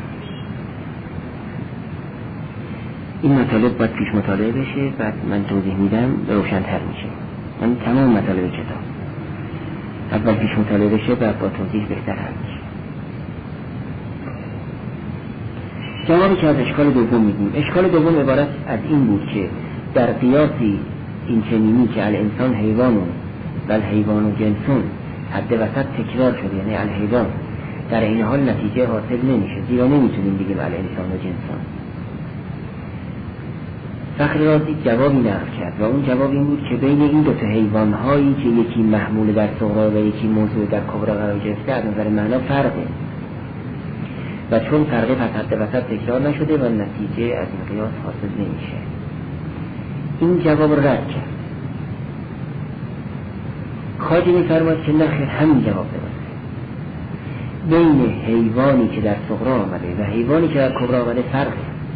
A: این مطالب باید پیش مطالعه بشه، بعد من توضیح میدم روشن‌تر میشه. من تمام مطالب کتاب اول پیش مطالعه بشه، بعد با توضیح بهتر حل میشه. جوابی که از اشکال دوم میدیم، اشکال دوم عبارت از این بود که در قیاسی این چنینی که الانسان حیوانون و الحیوان و جنسون حد وسط تکرار شده، یعنی الحیوان، در این حال نتیجه حاصل نمیشه، زیرا نمیتونیم بگیم الانسان و جنسان. فخر رازی جوابی نقل کرد و اون جواب این بود که بین این دو تا حیوان هایی که یکی محمول در صغرا و یکی موضوع در کبرا قرار گرفته از نظر معنا فرقه و چون فرقه پس حد وسط تکرار نشده و نتیجه از این قیاس حاصل نمیشه. این جواب رد کرد. خواجه می‌فرماید که نخیر، همین جواب درسته. بین حیوانی که در صغرا آمده و حیوانی که در کبرا آمده فرقه،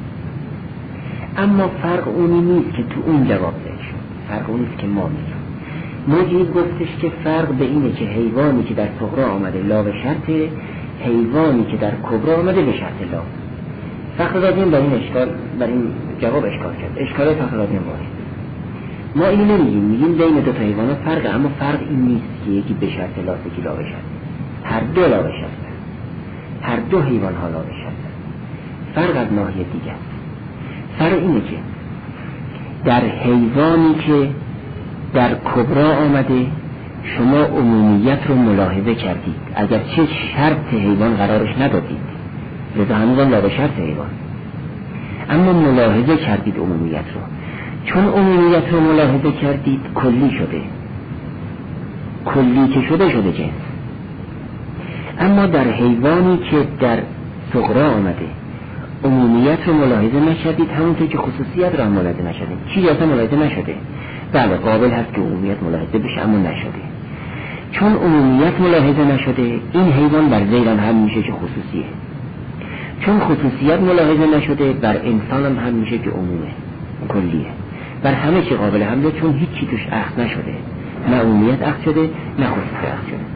A: اما فرق اونی نیست که تو اون جواب ده شد، فرق اونی نیست که ما میگیم. مجید گفتش که فرق به اینه که حیوانی که در صغرا آمده لا به شرط، حیوانی که در کبرا آمده به شرط لا. فخر رازی بر این اشکال، بر این جواب اشکال کرد. اشکال فخر رازی باشه. ما اینو نمیگیم، میگیم بین دو تا حیوانات فرق، اما فرق این نیست که یکی به شرط لا یکی لا به شرط. هر دو لا به شرط، هر دو حیوان ها لا به شرط. فرق از ناحیه دیگه است. فرق اینه که در حیوانی که در کبرا آمده شما عمومیت رو ملاحظه کردید، اگر چه شرط حیوان قرارش ندادید، لذا هنوزم لا به شرط حیوان، اما ملاحظه کردید عمومیت رو. چون عمومیت رو ملاحظه کردید کلی شده، کلی که شده شده جنس. اما در حیوانی که در صغرا آمده عمومیت رو ملاحظه نشدید، همونطور که خصوصیت رو هم ملاحظه نشدید. چیزی اصلا ملاحظه نشده. بله قابل هست که عمومیت ملاحظه بشه اما نشده. چون عمومیت ملاحظه نشده این حیوان بر زیران هم میشه که خصوصیه. چون خصوصیت ملاحظه نشده بر انسان هم هم میشه که عمومه کلیه، بر همه چی قابل حمله، چون هیچ چی توش اخذ نشده، نه عمومیت اخذ شده نه خصوصیت اخذ شده.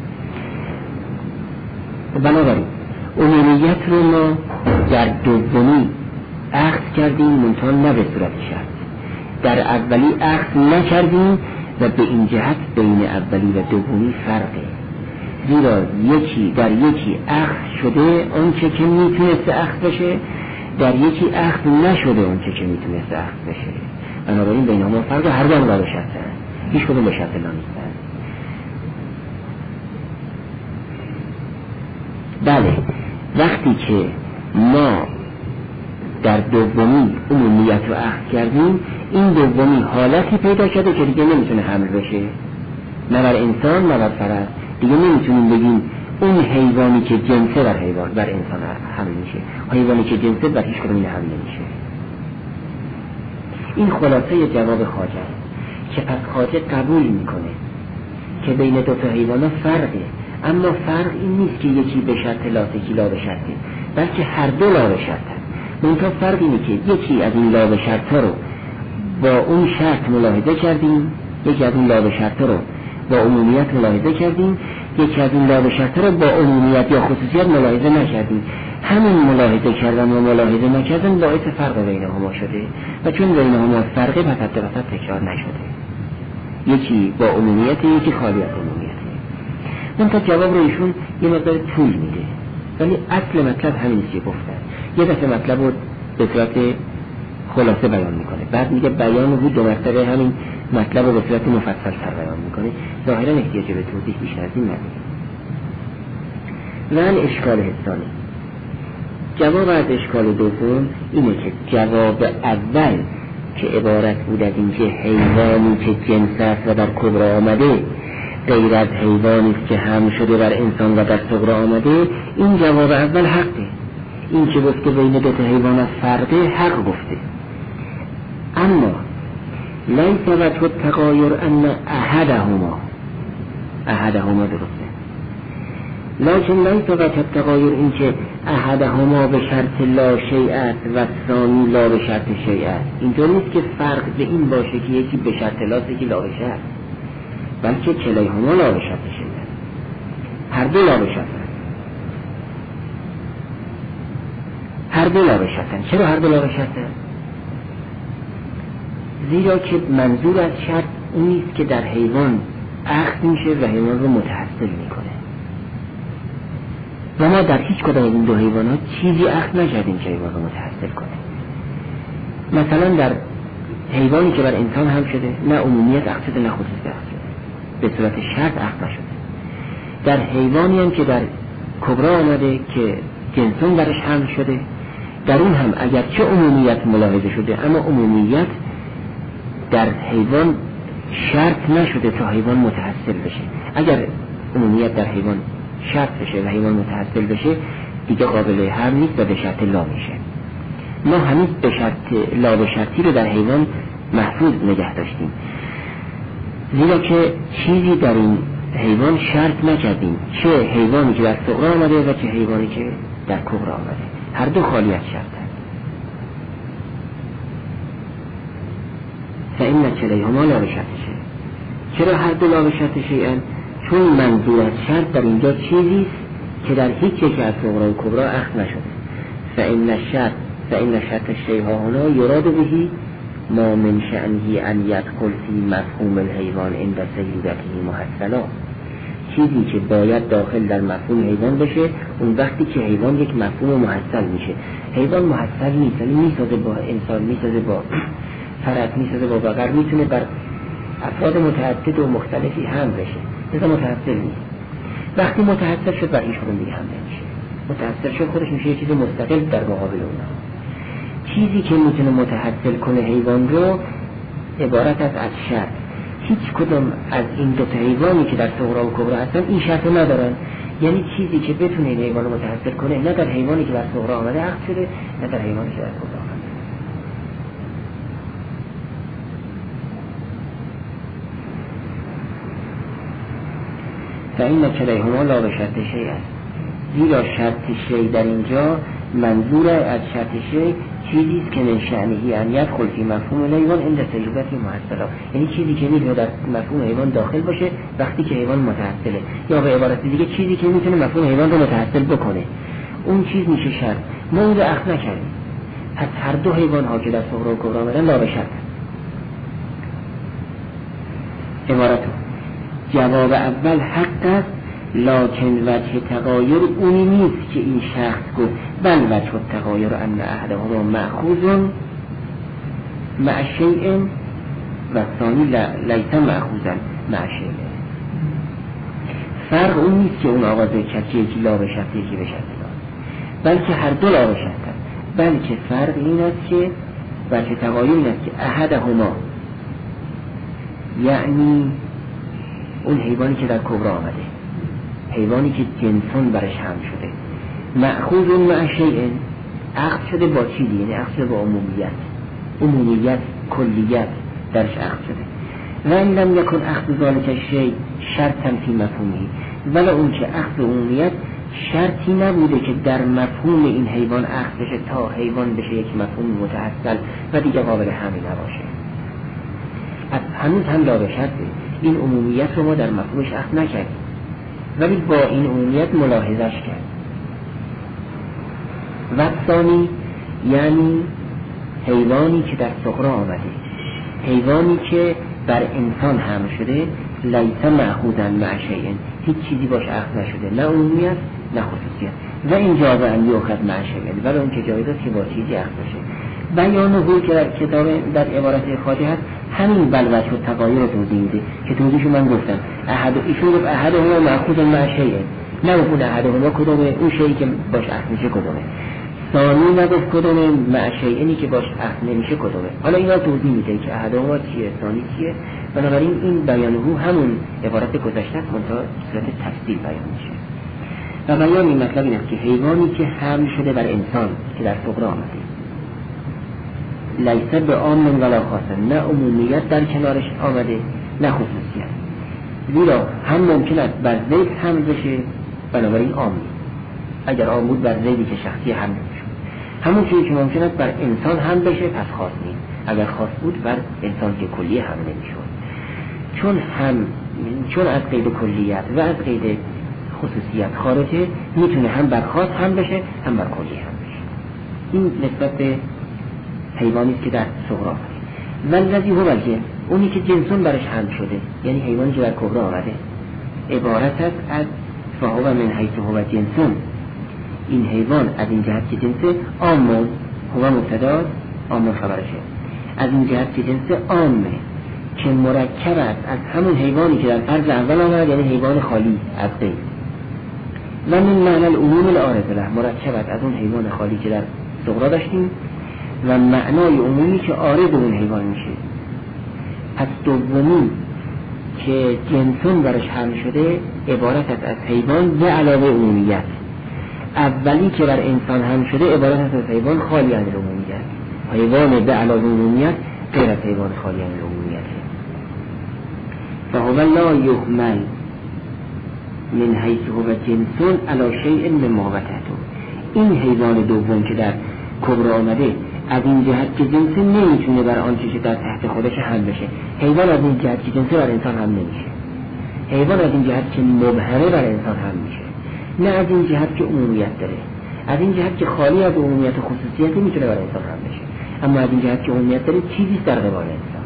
A: بنابراین عمومیت رو ما در دومی اخذ کردیم، منتها نه به صورت شرط. در اولی اخذ نکردیم و به این جهت بین اولی و دومی فرقه، زیرا یکی در یکی اخذ شده آنچه که میتونست اخذ بشه، در یکی اخذ نشده آنچه که میتونست اخذ بشه. بنابراین بینهما فرق، هر دو هم به شرط هست، هیچ کدوم به شرط نیستن. بله، وقتی که ما در دومی عمومیت رو اخذ کردیم، این دومی حالتی پیدا کرده که دیگه نمیتونه حمل بشه، نه بر انسان نه بر فرد. دیگه نمیتونیم بگیم اون حیوانی که جنسه بر حیوان بر انسان حمل میشه، حیوانی که جنسه بر هیچ کدوم این حمل نمیشه. این خلاصه جواب خواجه است که پس خواجه قبول میکنه که بین دو تا حیوانات فرقه، اما فرق این نیست که یکی به شرط لاست یکی لا به شرطه، بلکه هر دو لا به شرطه. منتها فرق اینه که یکی از این لا به شرط رو با اون شرط ملاحظه کردیم، یکی از این لا به شرط رو با عمومیت ملاحظه کردیم، یکی از این لا به شرط رو با عمومیت یا خصوصیت ملاحظه نکردیم. همین ملاحظه کردن و ملاحظه نکردن باعث فرق بینهما شده و چون بینهما فرقه پس حتی وسط تکرار نشده، یکی با عمومیت یکی خالی از عمومیت. منتها جواب رو ایشون یه مقدار طول میده، ولی اصل مطلب همین چیه گفتن. یه دفعه مطلب رو به صورت خلاصه بیان میکنه، بعد میگه بیان رو دو مرتبه همین مطلب رو به صورت مفصل تر بیان میکنه، ظاهرا احتیاج به توضیح بیشتر از این نداره. و اشکال حسانی، جواب از اشکال دوم اینه که جواب اول که عبارت بود از این که حیوانی که جنس است و در کبرا آمده غیر از حیوانی که هم شده بر انسان و در صغرا آمده، این جواب اول حقه. این که گفته بین دو تا حیوانات فرقه حق گفته، اما لیس وجه التغایر ان احدهما احدهما درسته، لیکن لیس وجه التغایر این که احدهما به شرط لا شیء است و ثانی لا به شرط شیء است. اینطور نیست که فرق به این باشه که یکی به شرط لا یکی لا به شرط، بلکه کلیهما لا به شرط شیء است، هر دو لا به شرط است، هر دو لا به شرط است. چرا هر دو لا به شرط است؟ زیرا که منظور از شرط اون نیست که در حیوان اخذ میشه و حیوان رو متحصل میکنه، و ما در هیچ کدام از این دو حیوانات چیزی اخذ نکردیم که حیوان رو متحصل کنه. مثلا در حیوانی که بر انسان هم شده نه عمومیت اخذ شده نه خصوصیت اخذ شده، به صورت شرط اخذ نشده. در حیوانی هم که در کبرا آمده که جنسون برش هم شده، در اون هم اگر چه عمومیت ملاحظه شده، اما عمومیت در حیوان شرط نشده تا حیوان متحصل بشه. اگر عمومیت در حیوان شرط بشه و حیوان متحصل بشه دیگه قابل حمل نیست و به شرط لا میشه. ما هنوز به شرط لا به شرطی رو در حیوان محفوظ نگه داشتیم، زیرا که چیزی در این حیوان شرط نکردیم، چه حیوانی که در صغرا آمده و چه حیوانی که در کبرا آمده، هر دو خالی از شرط هست. فإن کلیهما لا به شرط شیء. چرا هر دو لا به شرط شیئن؟ چون منظور از شرط در اینجا چیزی است که در هیچ یک از صغرا و کبرا اخذ نشده. فإن الشرط فإن شرط الشیء هنا یراد به ما من شأنه ان يدخل فی مفهوم الحیوان عند سیدته محصلا، چیزی که باید داخل در مفهوم حیوان بشه اون وقتی که حیوان یک مفهوم محصل میشه. حیوان محصل نیست، یعنی میسازه با انسان، میسازه با فرد، میسازه با بقر، میتونه بر افراد متعدد و مختلفی هم بشه، مثلا متحصل نیست. وقتی متحصل شد بر هیچ کدوم دیگه هم نمیشه، متحصل شد خودش میشه یه چیز مستقل در مقابل اونها. چیزی که میتونه متحصل کنه حیوان رو عبارت است از شرط. هیچ کدوم از این دو تا حیوانی که در صغرا و کبرا هستن این شرط ندارن، یعنی چیزی که بتونه این حیوان رو متحصل کنه نه در حیوانی که در صغرا آمده عقد شده نه در حیوانی که در کبرا آمده. فإن کلیهما لا به شرط شیء است، زیرا شرط شیء در اینجا منظور از شرط شی چیزی است که من شأنه ان يدخل فی مفهوم الحیوان عند تجربه محصله، یعنی چیزی که میتونه در مفهوم حیوان داخل باشه وقتی که حیوان متحصله، یا به عبارت دیگه چیزی که میتونه مفهوم حیوان رو متحصل بکنه، اون چیز میشه شرط. ما اون رو اخذ نکردیم. پس هر دو حیوان ها که در صغرا و کبرا آمدن لا به شرط. عبارتو جواب اول حق است، لکن وجه تغایر اونی نیست که این شخص گفت، بل وجه تغایر ان احدهما مأخوذ مع شیء و ثانی لیس مأخوذا مع شیء. فرق اون نیست که اون آغاز کرد که یکی لا به شرط یکی به شرط، بلکه هر دو لا به شرط، بلکه فرق این است که وجه تغایر این است که احدهما یعنی اون حیوانی که در کبرا آمده، حیوانی که جنسون برش هم شده، مأخوذ مع شیء اخذ شده با چیزی، یعنی اخذ شده با عمومیت، عمومیت کلیت درش اخذ شده. و این لم یکن اخذ ذالک الشیء شرطا فی مفهومی، ولی اون که اخذ عمومیت شرطی نبوده که در مفهوم این حیوان اخذ بشه تا حیوان بشه یک مفهوم متحصل و دیگه قابل حمل نباشه. از هنوز هم لا به شرطه، این عمومیت رو ما در مفهومش اخذ نکردیم ولی با این عمومیت ملاحظش کرد. و ثانی یعنی حیوانی که در صغرا آمده، حیوانی که بر انسان هم شده، لیس مأخوذا مع شیء، هیچ چیزی باش اخذ نشده، نه عمومیت نه خصوصیت. و این جاز ان یؤخذ مع شیء، ولی اون که جایز است که با چیزی اخذ بشه. بیانه که در کتاب در عبارت خاطی هست همین بلوچ و تغایر رو توضیح میده که توضیحشو من گفتم. احد ایشون گفت احدهما مأخوذ مع شیء، نه اون احدهما کدومه، اون شیئی که باش اخذ میشه کدومه. ثانی نگفت کدومه، مع شیئی که باش اخذ نمیشه کدومه. حالا اینا توضیح میده که احدهما چیه، ثانی چیه. بنابراین این بیانه همون عبارت گذشته است منتها صورت تفصیل بیان میشه. و بیان این مطلب این است که حیوانی که حمل شده بر انسان که در صغرا آمده، لیس به عام ولا خاص، نه عمومیت در کنارش آمده نه خصوصیت، زیرا هم ممکن است بر زید حمل بشه، بنابراین عامی. اگر عام بود بر زیدی که شخصی حمل بشه، همون چیزی که ممکن است بر انسان حمل بشه پس خاص نیست، اگر خاص بود بر انسان که کلی حمل نمیشود. چون هم چون از قید کلیت و از قید خصوصیت خارجه، میتونه هم بر خاص حمل بشه هم بر کلی حمل بشه. این نسبت به حیوانی که در صغرا آمده. والذی هو الجنس، اونی که جنسون برش حمل شده، یعنی حیوانی که در کبرا آمده، عبارت است از فهو من حیث هو جنسون، این حیوان از این جهت که جنس عامون، هو مبتدا عامون خبرشه، از این جهت که جنس عامه که مرکب است از همون حیوانی که در فرض اول آمد، یعنی حیوان خالی از قید، و من معنی العموم العارض له، مرکب است از اون حیوان خالی که در صغرا داشتیم و معنای عمومی که عارض اون حیوان میشه. پس دومی که جنسون برش حمل شده عبارت است از حیوان به علاوه عمومیت. اولی که بر انسان حمل شده عبارت است از حیوان خالی از عمومیت. حیوان به علاوه عمومیت غیر از حیوان خالی از عمومیت. فهو لا یحمل من حیث هو جنسون علی شیء مما وتته. این حیوان دوم که در کبرا آمده از این جهت که جنس نمیتونه بر آنچه که در تحت خودش حمل بشه. حیوان از این جهت که جنس بر انسان حمل نمیشه. حیوان از این جهت که مبهمه بر انسان حمل میشه، نه از این جهت که عمومیت داره. از این جهت که خالی از عمومیت و خصوصیت میتونه بر انسان حمل بشه، اما از این جهت که عمومیت داره چیزی در قبال انسان.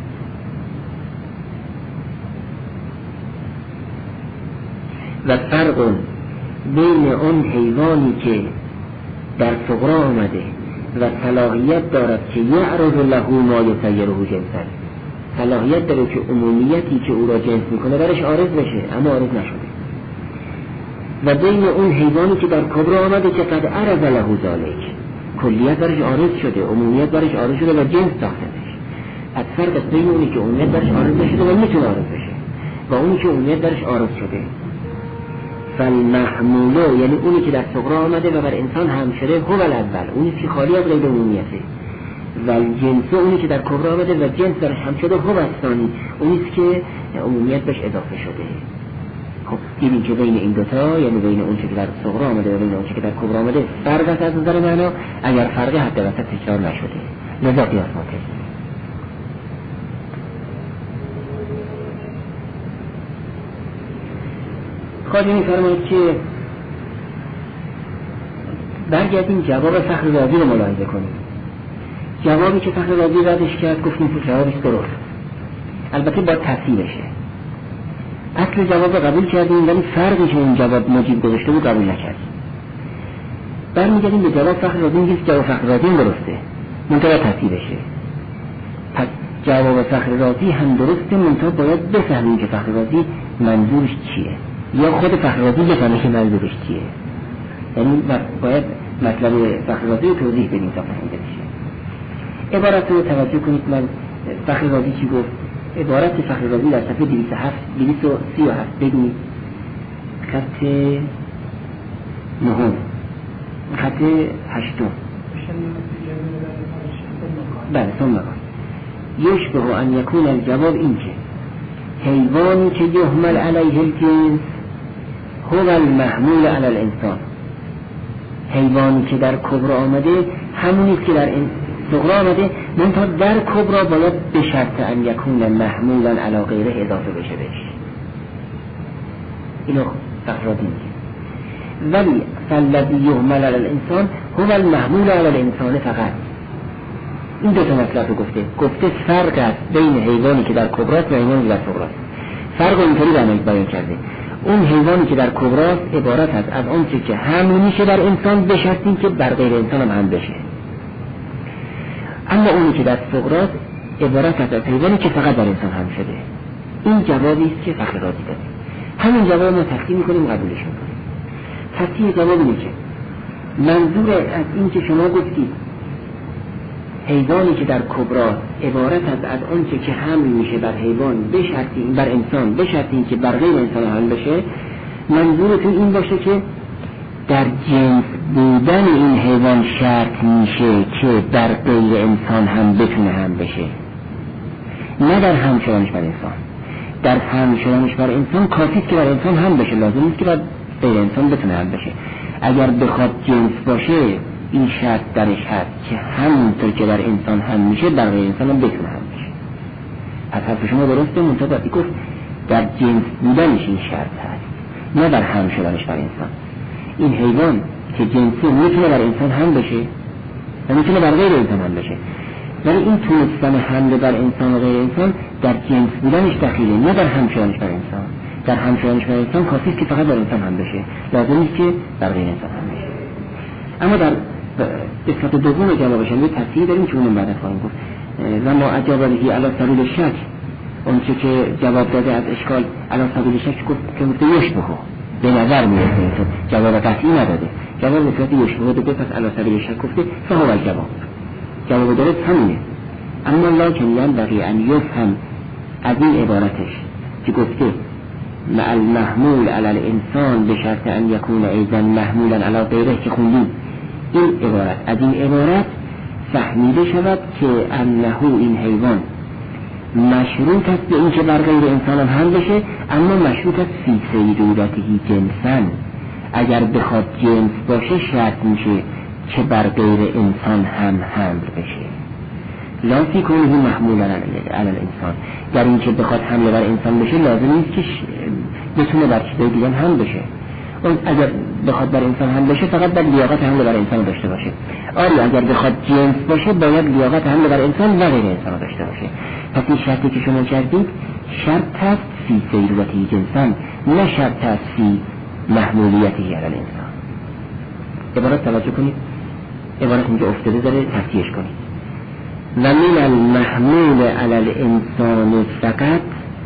A: و فرق بین اون حیوانی که در صغرا آمده و صلاحیت دارد که یعرض له ما یسیره جنسا، صلاحیت داره که عمومیتی که او را جنس میکنه برش عارض بشه اما عارض نشده، و بین اون حیوانی که در کبرا آمده که قد عرض له ذالک، کلیت برش عارض شده، عمومیت برش عارض شده و جنس ساختش. از فرق بین اونی که عمومیت برش عارض نشده و میتونه عارض بشه و اونی که عمومیت برش عارض شده. فالمحمولو یعنی اونی که در صغرا آمده و بر انسان هم شده هو الاول، اونی که خالی از غیر عمومیته، و الجنس اونی که در کبرا آمده و جنس درش هم شده هو الثانی، اونی که عمومیت بهش اضافه شده. خب دیدیم که بین این دوتا، یعنی بین اون چه که در صغرا آمده و بین اون چه که در کبرا آمده فرق است از نظر معنا، اگر فرق حد وسط تکرار نشده لذا قیاس ماکن. خواهی می‌فرماید که برگردیم جواب فخر رازی رو ملاحظه کنیم. جوابی که فخر رازی ردش کرد گفتیم که جوابش درست، البته باید تصحیح بشه. اصل جواب رو قبول کردیم ولی فرقی که این جواب مجیب گذاشته بود قبول نکردیم. برمیگردیم به جواب فخر رازی، میگیم جواب فخر رازی درسته، منتها تصحیح بشه. پس جواب فخر رازی هم درسته، منتها باید بفهمیم که فخر رازی منظورش چیه، یا خود فخر رازی بفهمه که منظورش چیه. یعنی باید مطلب فخر رازی رو توضیح بدیم تا فهمیده بشه. عبارت رو توجه کنید. من فخر رازی چی گفت؟ عبارت فخر رازی در صفحه دویست و سی و هفت ببینید، خط نهم، خط هشتم. بله ثم یشبه ان یکون الجواب این که حیوانی که یحمل علیه الجنس هو المحمول علی الانسان، حیوانی که در کبرا آمده همونیست که در این صغرا آمده، منتها در کبرا باید به شرط ان یکون محمولا علی غیره اضافه بشه بهش. اینو فقرادی میگه. ولی فالذی یحمل علی الانسان هو المحمول علی الانسان فقط. این دو تا مطلب رو گفته. گفته فرق است بین حیوانی که در کبراست و حیوانی که در صغراست. فرق اینطوری بیان کرده. اون حیوانی که در کبراست عبارت است از اون چیزی که هم میشه در انسان به شرطی که بر غیر انسان هم, هم بشه. اما اونی که در صغراست عبارت است از حیوانی که فقط در انسان هم شده. این جوابی است که فخر رازی داده. همین جواب ما تفسیر می‌کنیم و قبولش می‌کنیم. تفسیر جواب اینه که منظور از این که شما گفتید حیوانی که در کبرا عبارت است از اون که هم میشه بر حیوان به شرطی بر انسان به شرطی که بر غیر انسان هم بشه، منظورتون این باشه که در جنس بودن این حیوان شرط میشه که در غیر انسان هم بتونه هم بشه، نه در هم شدنش بر انسان. در هم شدنش بر انسان کافیست که بر انسان هم بشه، لازم نیست که بر غیر انسان بتونه هم بشه. اگر بخواد جنس باشه این شرط درش هست که همونطور که در انسان هم میشه در غیر انسان هم بتونه هم بشه. از حرف شما درسته، منطقه باید گفت در جنس بودنش این شرط هست، نه در هم شدنش بر انسان. این حیوان که جنسی میتونه بر انسان هم بشه و میتونه بر غیر انسان هم بشه، ولی این تونستن حمله بر انسان و غیر انسان در جنس بودنش دخیله، نه در هم شدنش بر انسان. در هم شدنش بر انسان کافیست که فقط بر انسان هم بشه، لازم نیست که بر غیر انسان هم بشه. اما در قسمت دوم جوابش هم یه تفسیر داریم که اونم بعد خواهیم گفت. و ما اجابهی علی سبیل الشک، اون چه که جواب داده از اشکال علی سبیل الشک گفت که گفته یشبهه، به نظر میاد که جواب قطعی نداده، جواب نسبت یشبهه داده، پس علی سبیل الشک گفته فهو الجواب، جواب درست همینه. اما لکن ینبغی ان یفهم از این عبارتش که گفته مع المحمول علی الانسان به شرط ان یکون ایضا محمولا علی غیره که خوندیم، این عبارت از این عبارت فهمیده شود که انه این حیوان مشروط است به این که بر غیر انسان هم, هم بشه، اما مشروط است فی سیرورتهی جنسن، اگر بخواد جنس باشه شرط میشه که بر غیر انسان هم حمل بشه. لا فی کنه محمول علی الانسان، در این که بخواد حمله بر انسان بشه لازم نیست که بتونه بر چیزای دیگه هم بشه. اون اگر بخواد بر انسان هم بشه فقط باید لیاقت حمله بر انسان داشته باشه. آری اگر بخواد جنس باشه باید لیاقت حمله بر انسان و غیر انسان داشته باشه. پس این شرطی که شما کردید شرط هست فی سیرورتی جنسان، نه شرط هست فی محمولیتی علی الانسان. عبارت توجه کنید، عبارت اینجا افتاده داره تفسیرش کنید. و من المحمول علی الانسان فقط،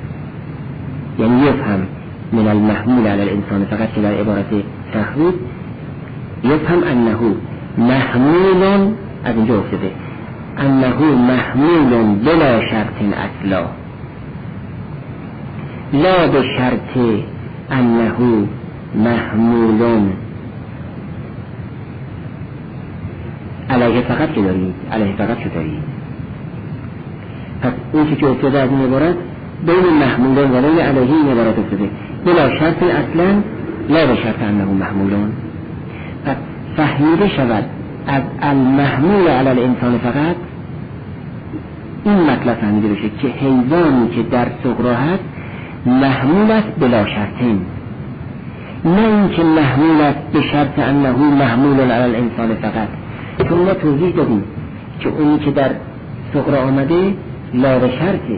A: یعنی یفهم من المحمول علی الانسان فقط که در عبارت تخویف یفهم انه محمول، از اینجا افتاده انه محمول بلا شرط اصلا، لا به شرط انه محمول علیه فقط که دارید، علیه فقط که دارید. پس این که افتاده از این عبارت بین محمولان و بین علیه این عبارت افتاده. بلا شرط اصلا لا به شرط انه محمولون. پس فهمیده شود از المحمول علی الانسان فقط این مطلب فهمیده بشه که حیوانی که در صغرا هست محمول است بلا شرطین، نه اینکه محمول است به شرط انه محمول علی الانسان فقط. چون ما توضیح دادیم که اونی که در صغرا آمده لا به شرطه،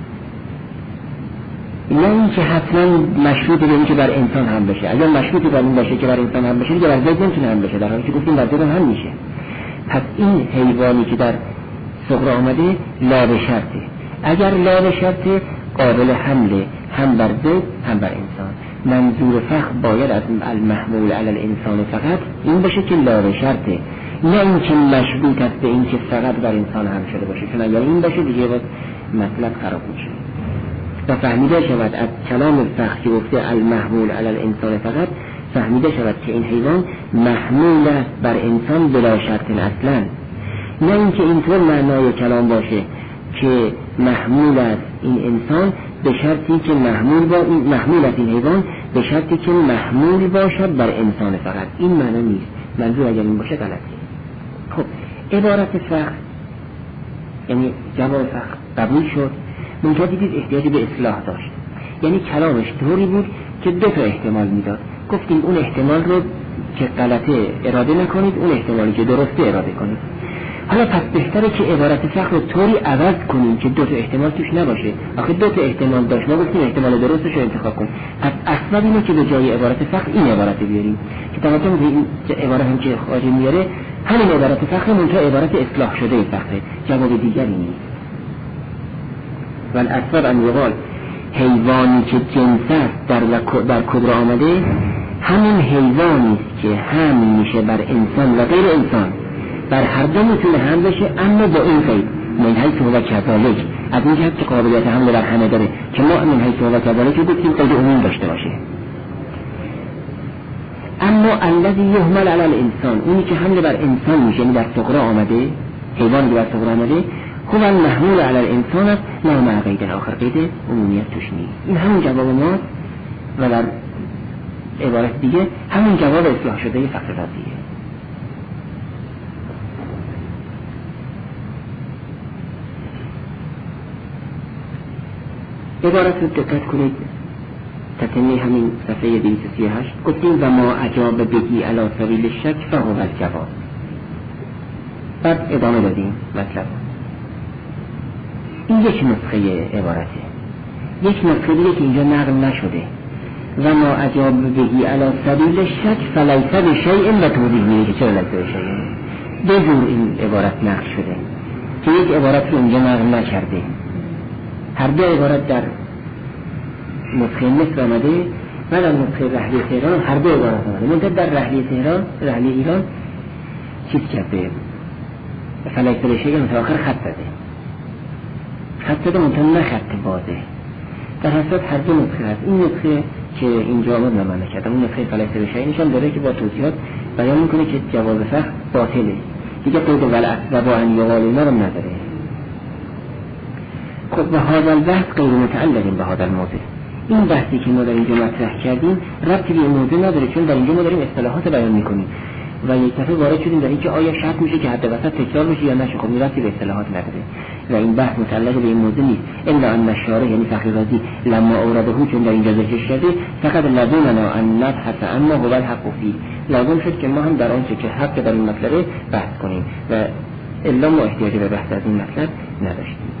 A: نه اینکه حتما مشروط به این که بر انسان هم بشه. اگر مشروط بر این باشه که بر انسان هم بشه دیگه بر زید نمیتونه هم بشه، در حالی که گفتیم بر زید هم میشه. پس این حیوانی که در صغرا آمده لا به شرطه. اگر لا به شرطه قابل حمله هم بر زید هم بر انسان. منظور فخر باید از المحمول علی الانسان فقط این باشه که لا به شرطه، نه اینکه مشروط است به این که فقط بر انسان هم شده باشه. چون اگر این باشه دیگه باید مطلب خراب میشه. و فهمیده شود از کلام فخر که گفته المحمول علی الانسان فقط، فهمیده شود که این حیوان محمول است بر انسان بلا شرط اصلا، نه اینکه اینطور معنای کلام باشه که محمول است این انسان به شرطی که محمول با این محمول است این حیوان به شرطی که محمول باشد بر انسان فقط. این معنی نیست. منظور اگر این باشه غلطه. خب عبارت فخر یعنی جواب فخر قبول شد، منتها دیدید احتیاج به اصلاح داشت. یعنی کلامش طوری بود که دو تا احتمال میداد. گفتیم اون احتمال رو که غلطه اراده نکنید، اون احتمالی که درسته اراده کنید. حالا پس بهتره که عبارت فخر رو طوری عوض کنیم که دو تا احتمال توش نباشه. آخه دو تا احتمال داشت، ما گفتیم احتمال درستش رو انتخاب کن. پس اصلا اینه که به جای عبارت فخر این عبارت بیاریم که توجه به این عبارت هم که خواجه میاره همین عبارت فخر منتها عبارت اصلاح شده فخره، جواب دیگری نیست. والاصوب ان یقال حیوانی که جنس است در در کبرا آمده همین حیوانی است که هم میشه بر انسان و غیر انسان، بر هر دو میتونه هم بشه، اما با این قید من حیث هو کذالک، از این جهت که قابلیت حمل بر همه داره که ما من حیث هو کذالک رو بگیم قید عموم داشته باشه. اما الذی یحمل علی الانسان، اونی که حمل بر انسان میشه یعنی در صغرا آمده، حیوانی که در صغرا آمده خوب المحمول علی الانسان است، نه مع قید آخر، قید عمومیت توش نیست. این همون جواب ماست و در عبارت دیگه همون جواب اصلاح شده فخر رازیه. عبارت رو دقت کنید، تتمه همین صفحه دویست و سی و هشت گفتیم و ما اجاب بگی علی سبیل الشک فهو الجواب. بعد ادامه دادیم مطلب. این یک نسخه عبارته، یک نسخه دیگه که اینجا نقل نشده. و ما اجاب بگی علی سبیل الشک فلیس بشیء و توضیح میده که چرا لیس بشیء. دو جور این عبارت نقل شده که یک عبارت رو اینجا نقل نکرده. هر دو عبارت در نسخه مصر آمده و در نسخه رحلی تهران هر دو عبارت آمده. منتها در رحلی تهران رحلی ایران چیز کرده فلیس بشیء مثلا آخر خط داده، خط داده منتها نه خط بازه. در حساب هر دو نسخه هست. این نسخه که اینجا آمد نمانه کردم، اون نسخه فلیس بشیء نشان داره که با توضیحات بیان میکنه که جواز فخر باطله دیگه، قید ولعت و با ان یقال اینا رو نداره. خب و هذا البحث غیر متعلق به هذا الموضوع. این بحثی که ما در اینجا مطرح کردیم ربطی به این موضوع نداره، چون در اینجا ما داریم اصطلاحات بیان میکنیم و یک دفعه وارد شدیم در اینکه آیا شرط میشه که حد وسط تکرار بشه یا نشه. خب ربطی به اصطلاحات نداره و این بحث متعلق به این موضوع نیست. الا ان الشارع یعنی فخر رازی لما اورده چون در اینجا ذکر شده فقط لازمنا ان نبحث اما هو الحق فيه، لازم شد که ما هم در آنچه که حق در این مطلب بحث کنیم و الا ما احتیاج به بحث از این مطلب نداشتیم.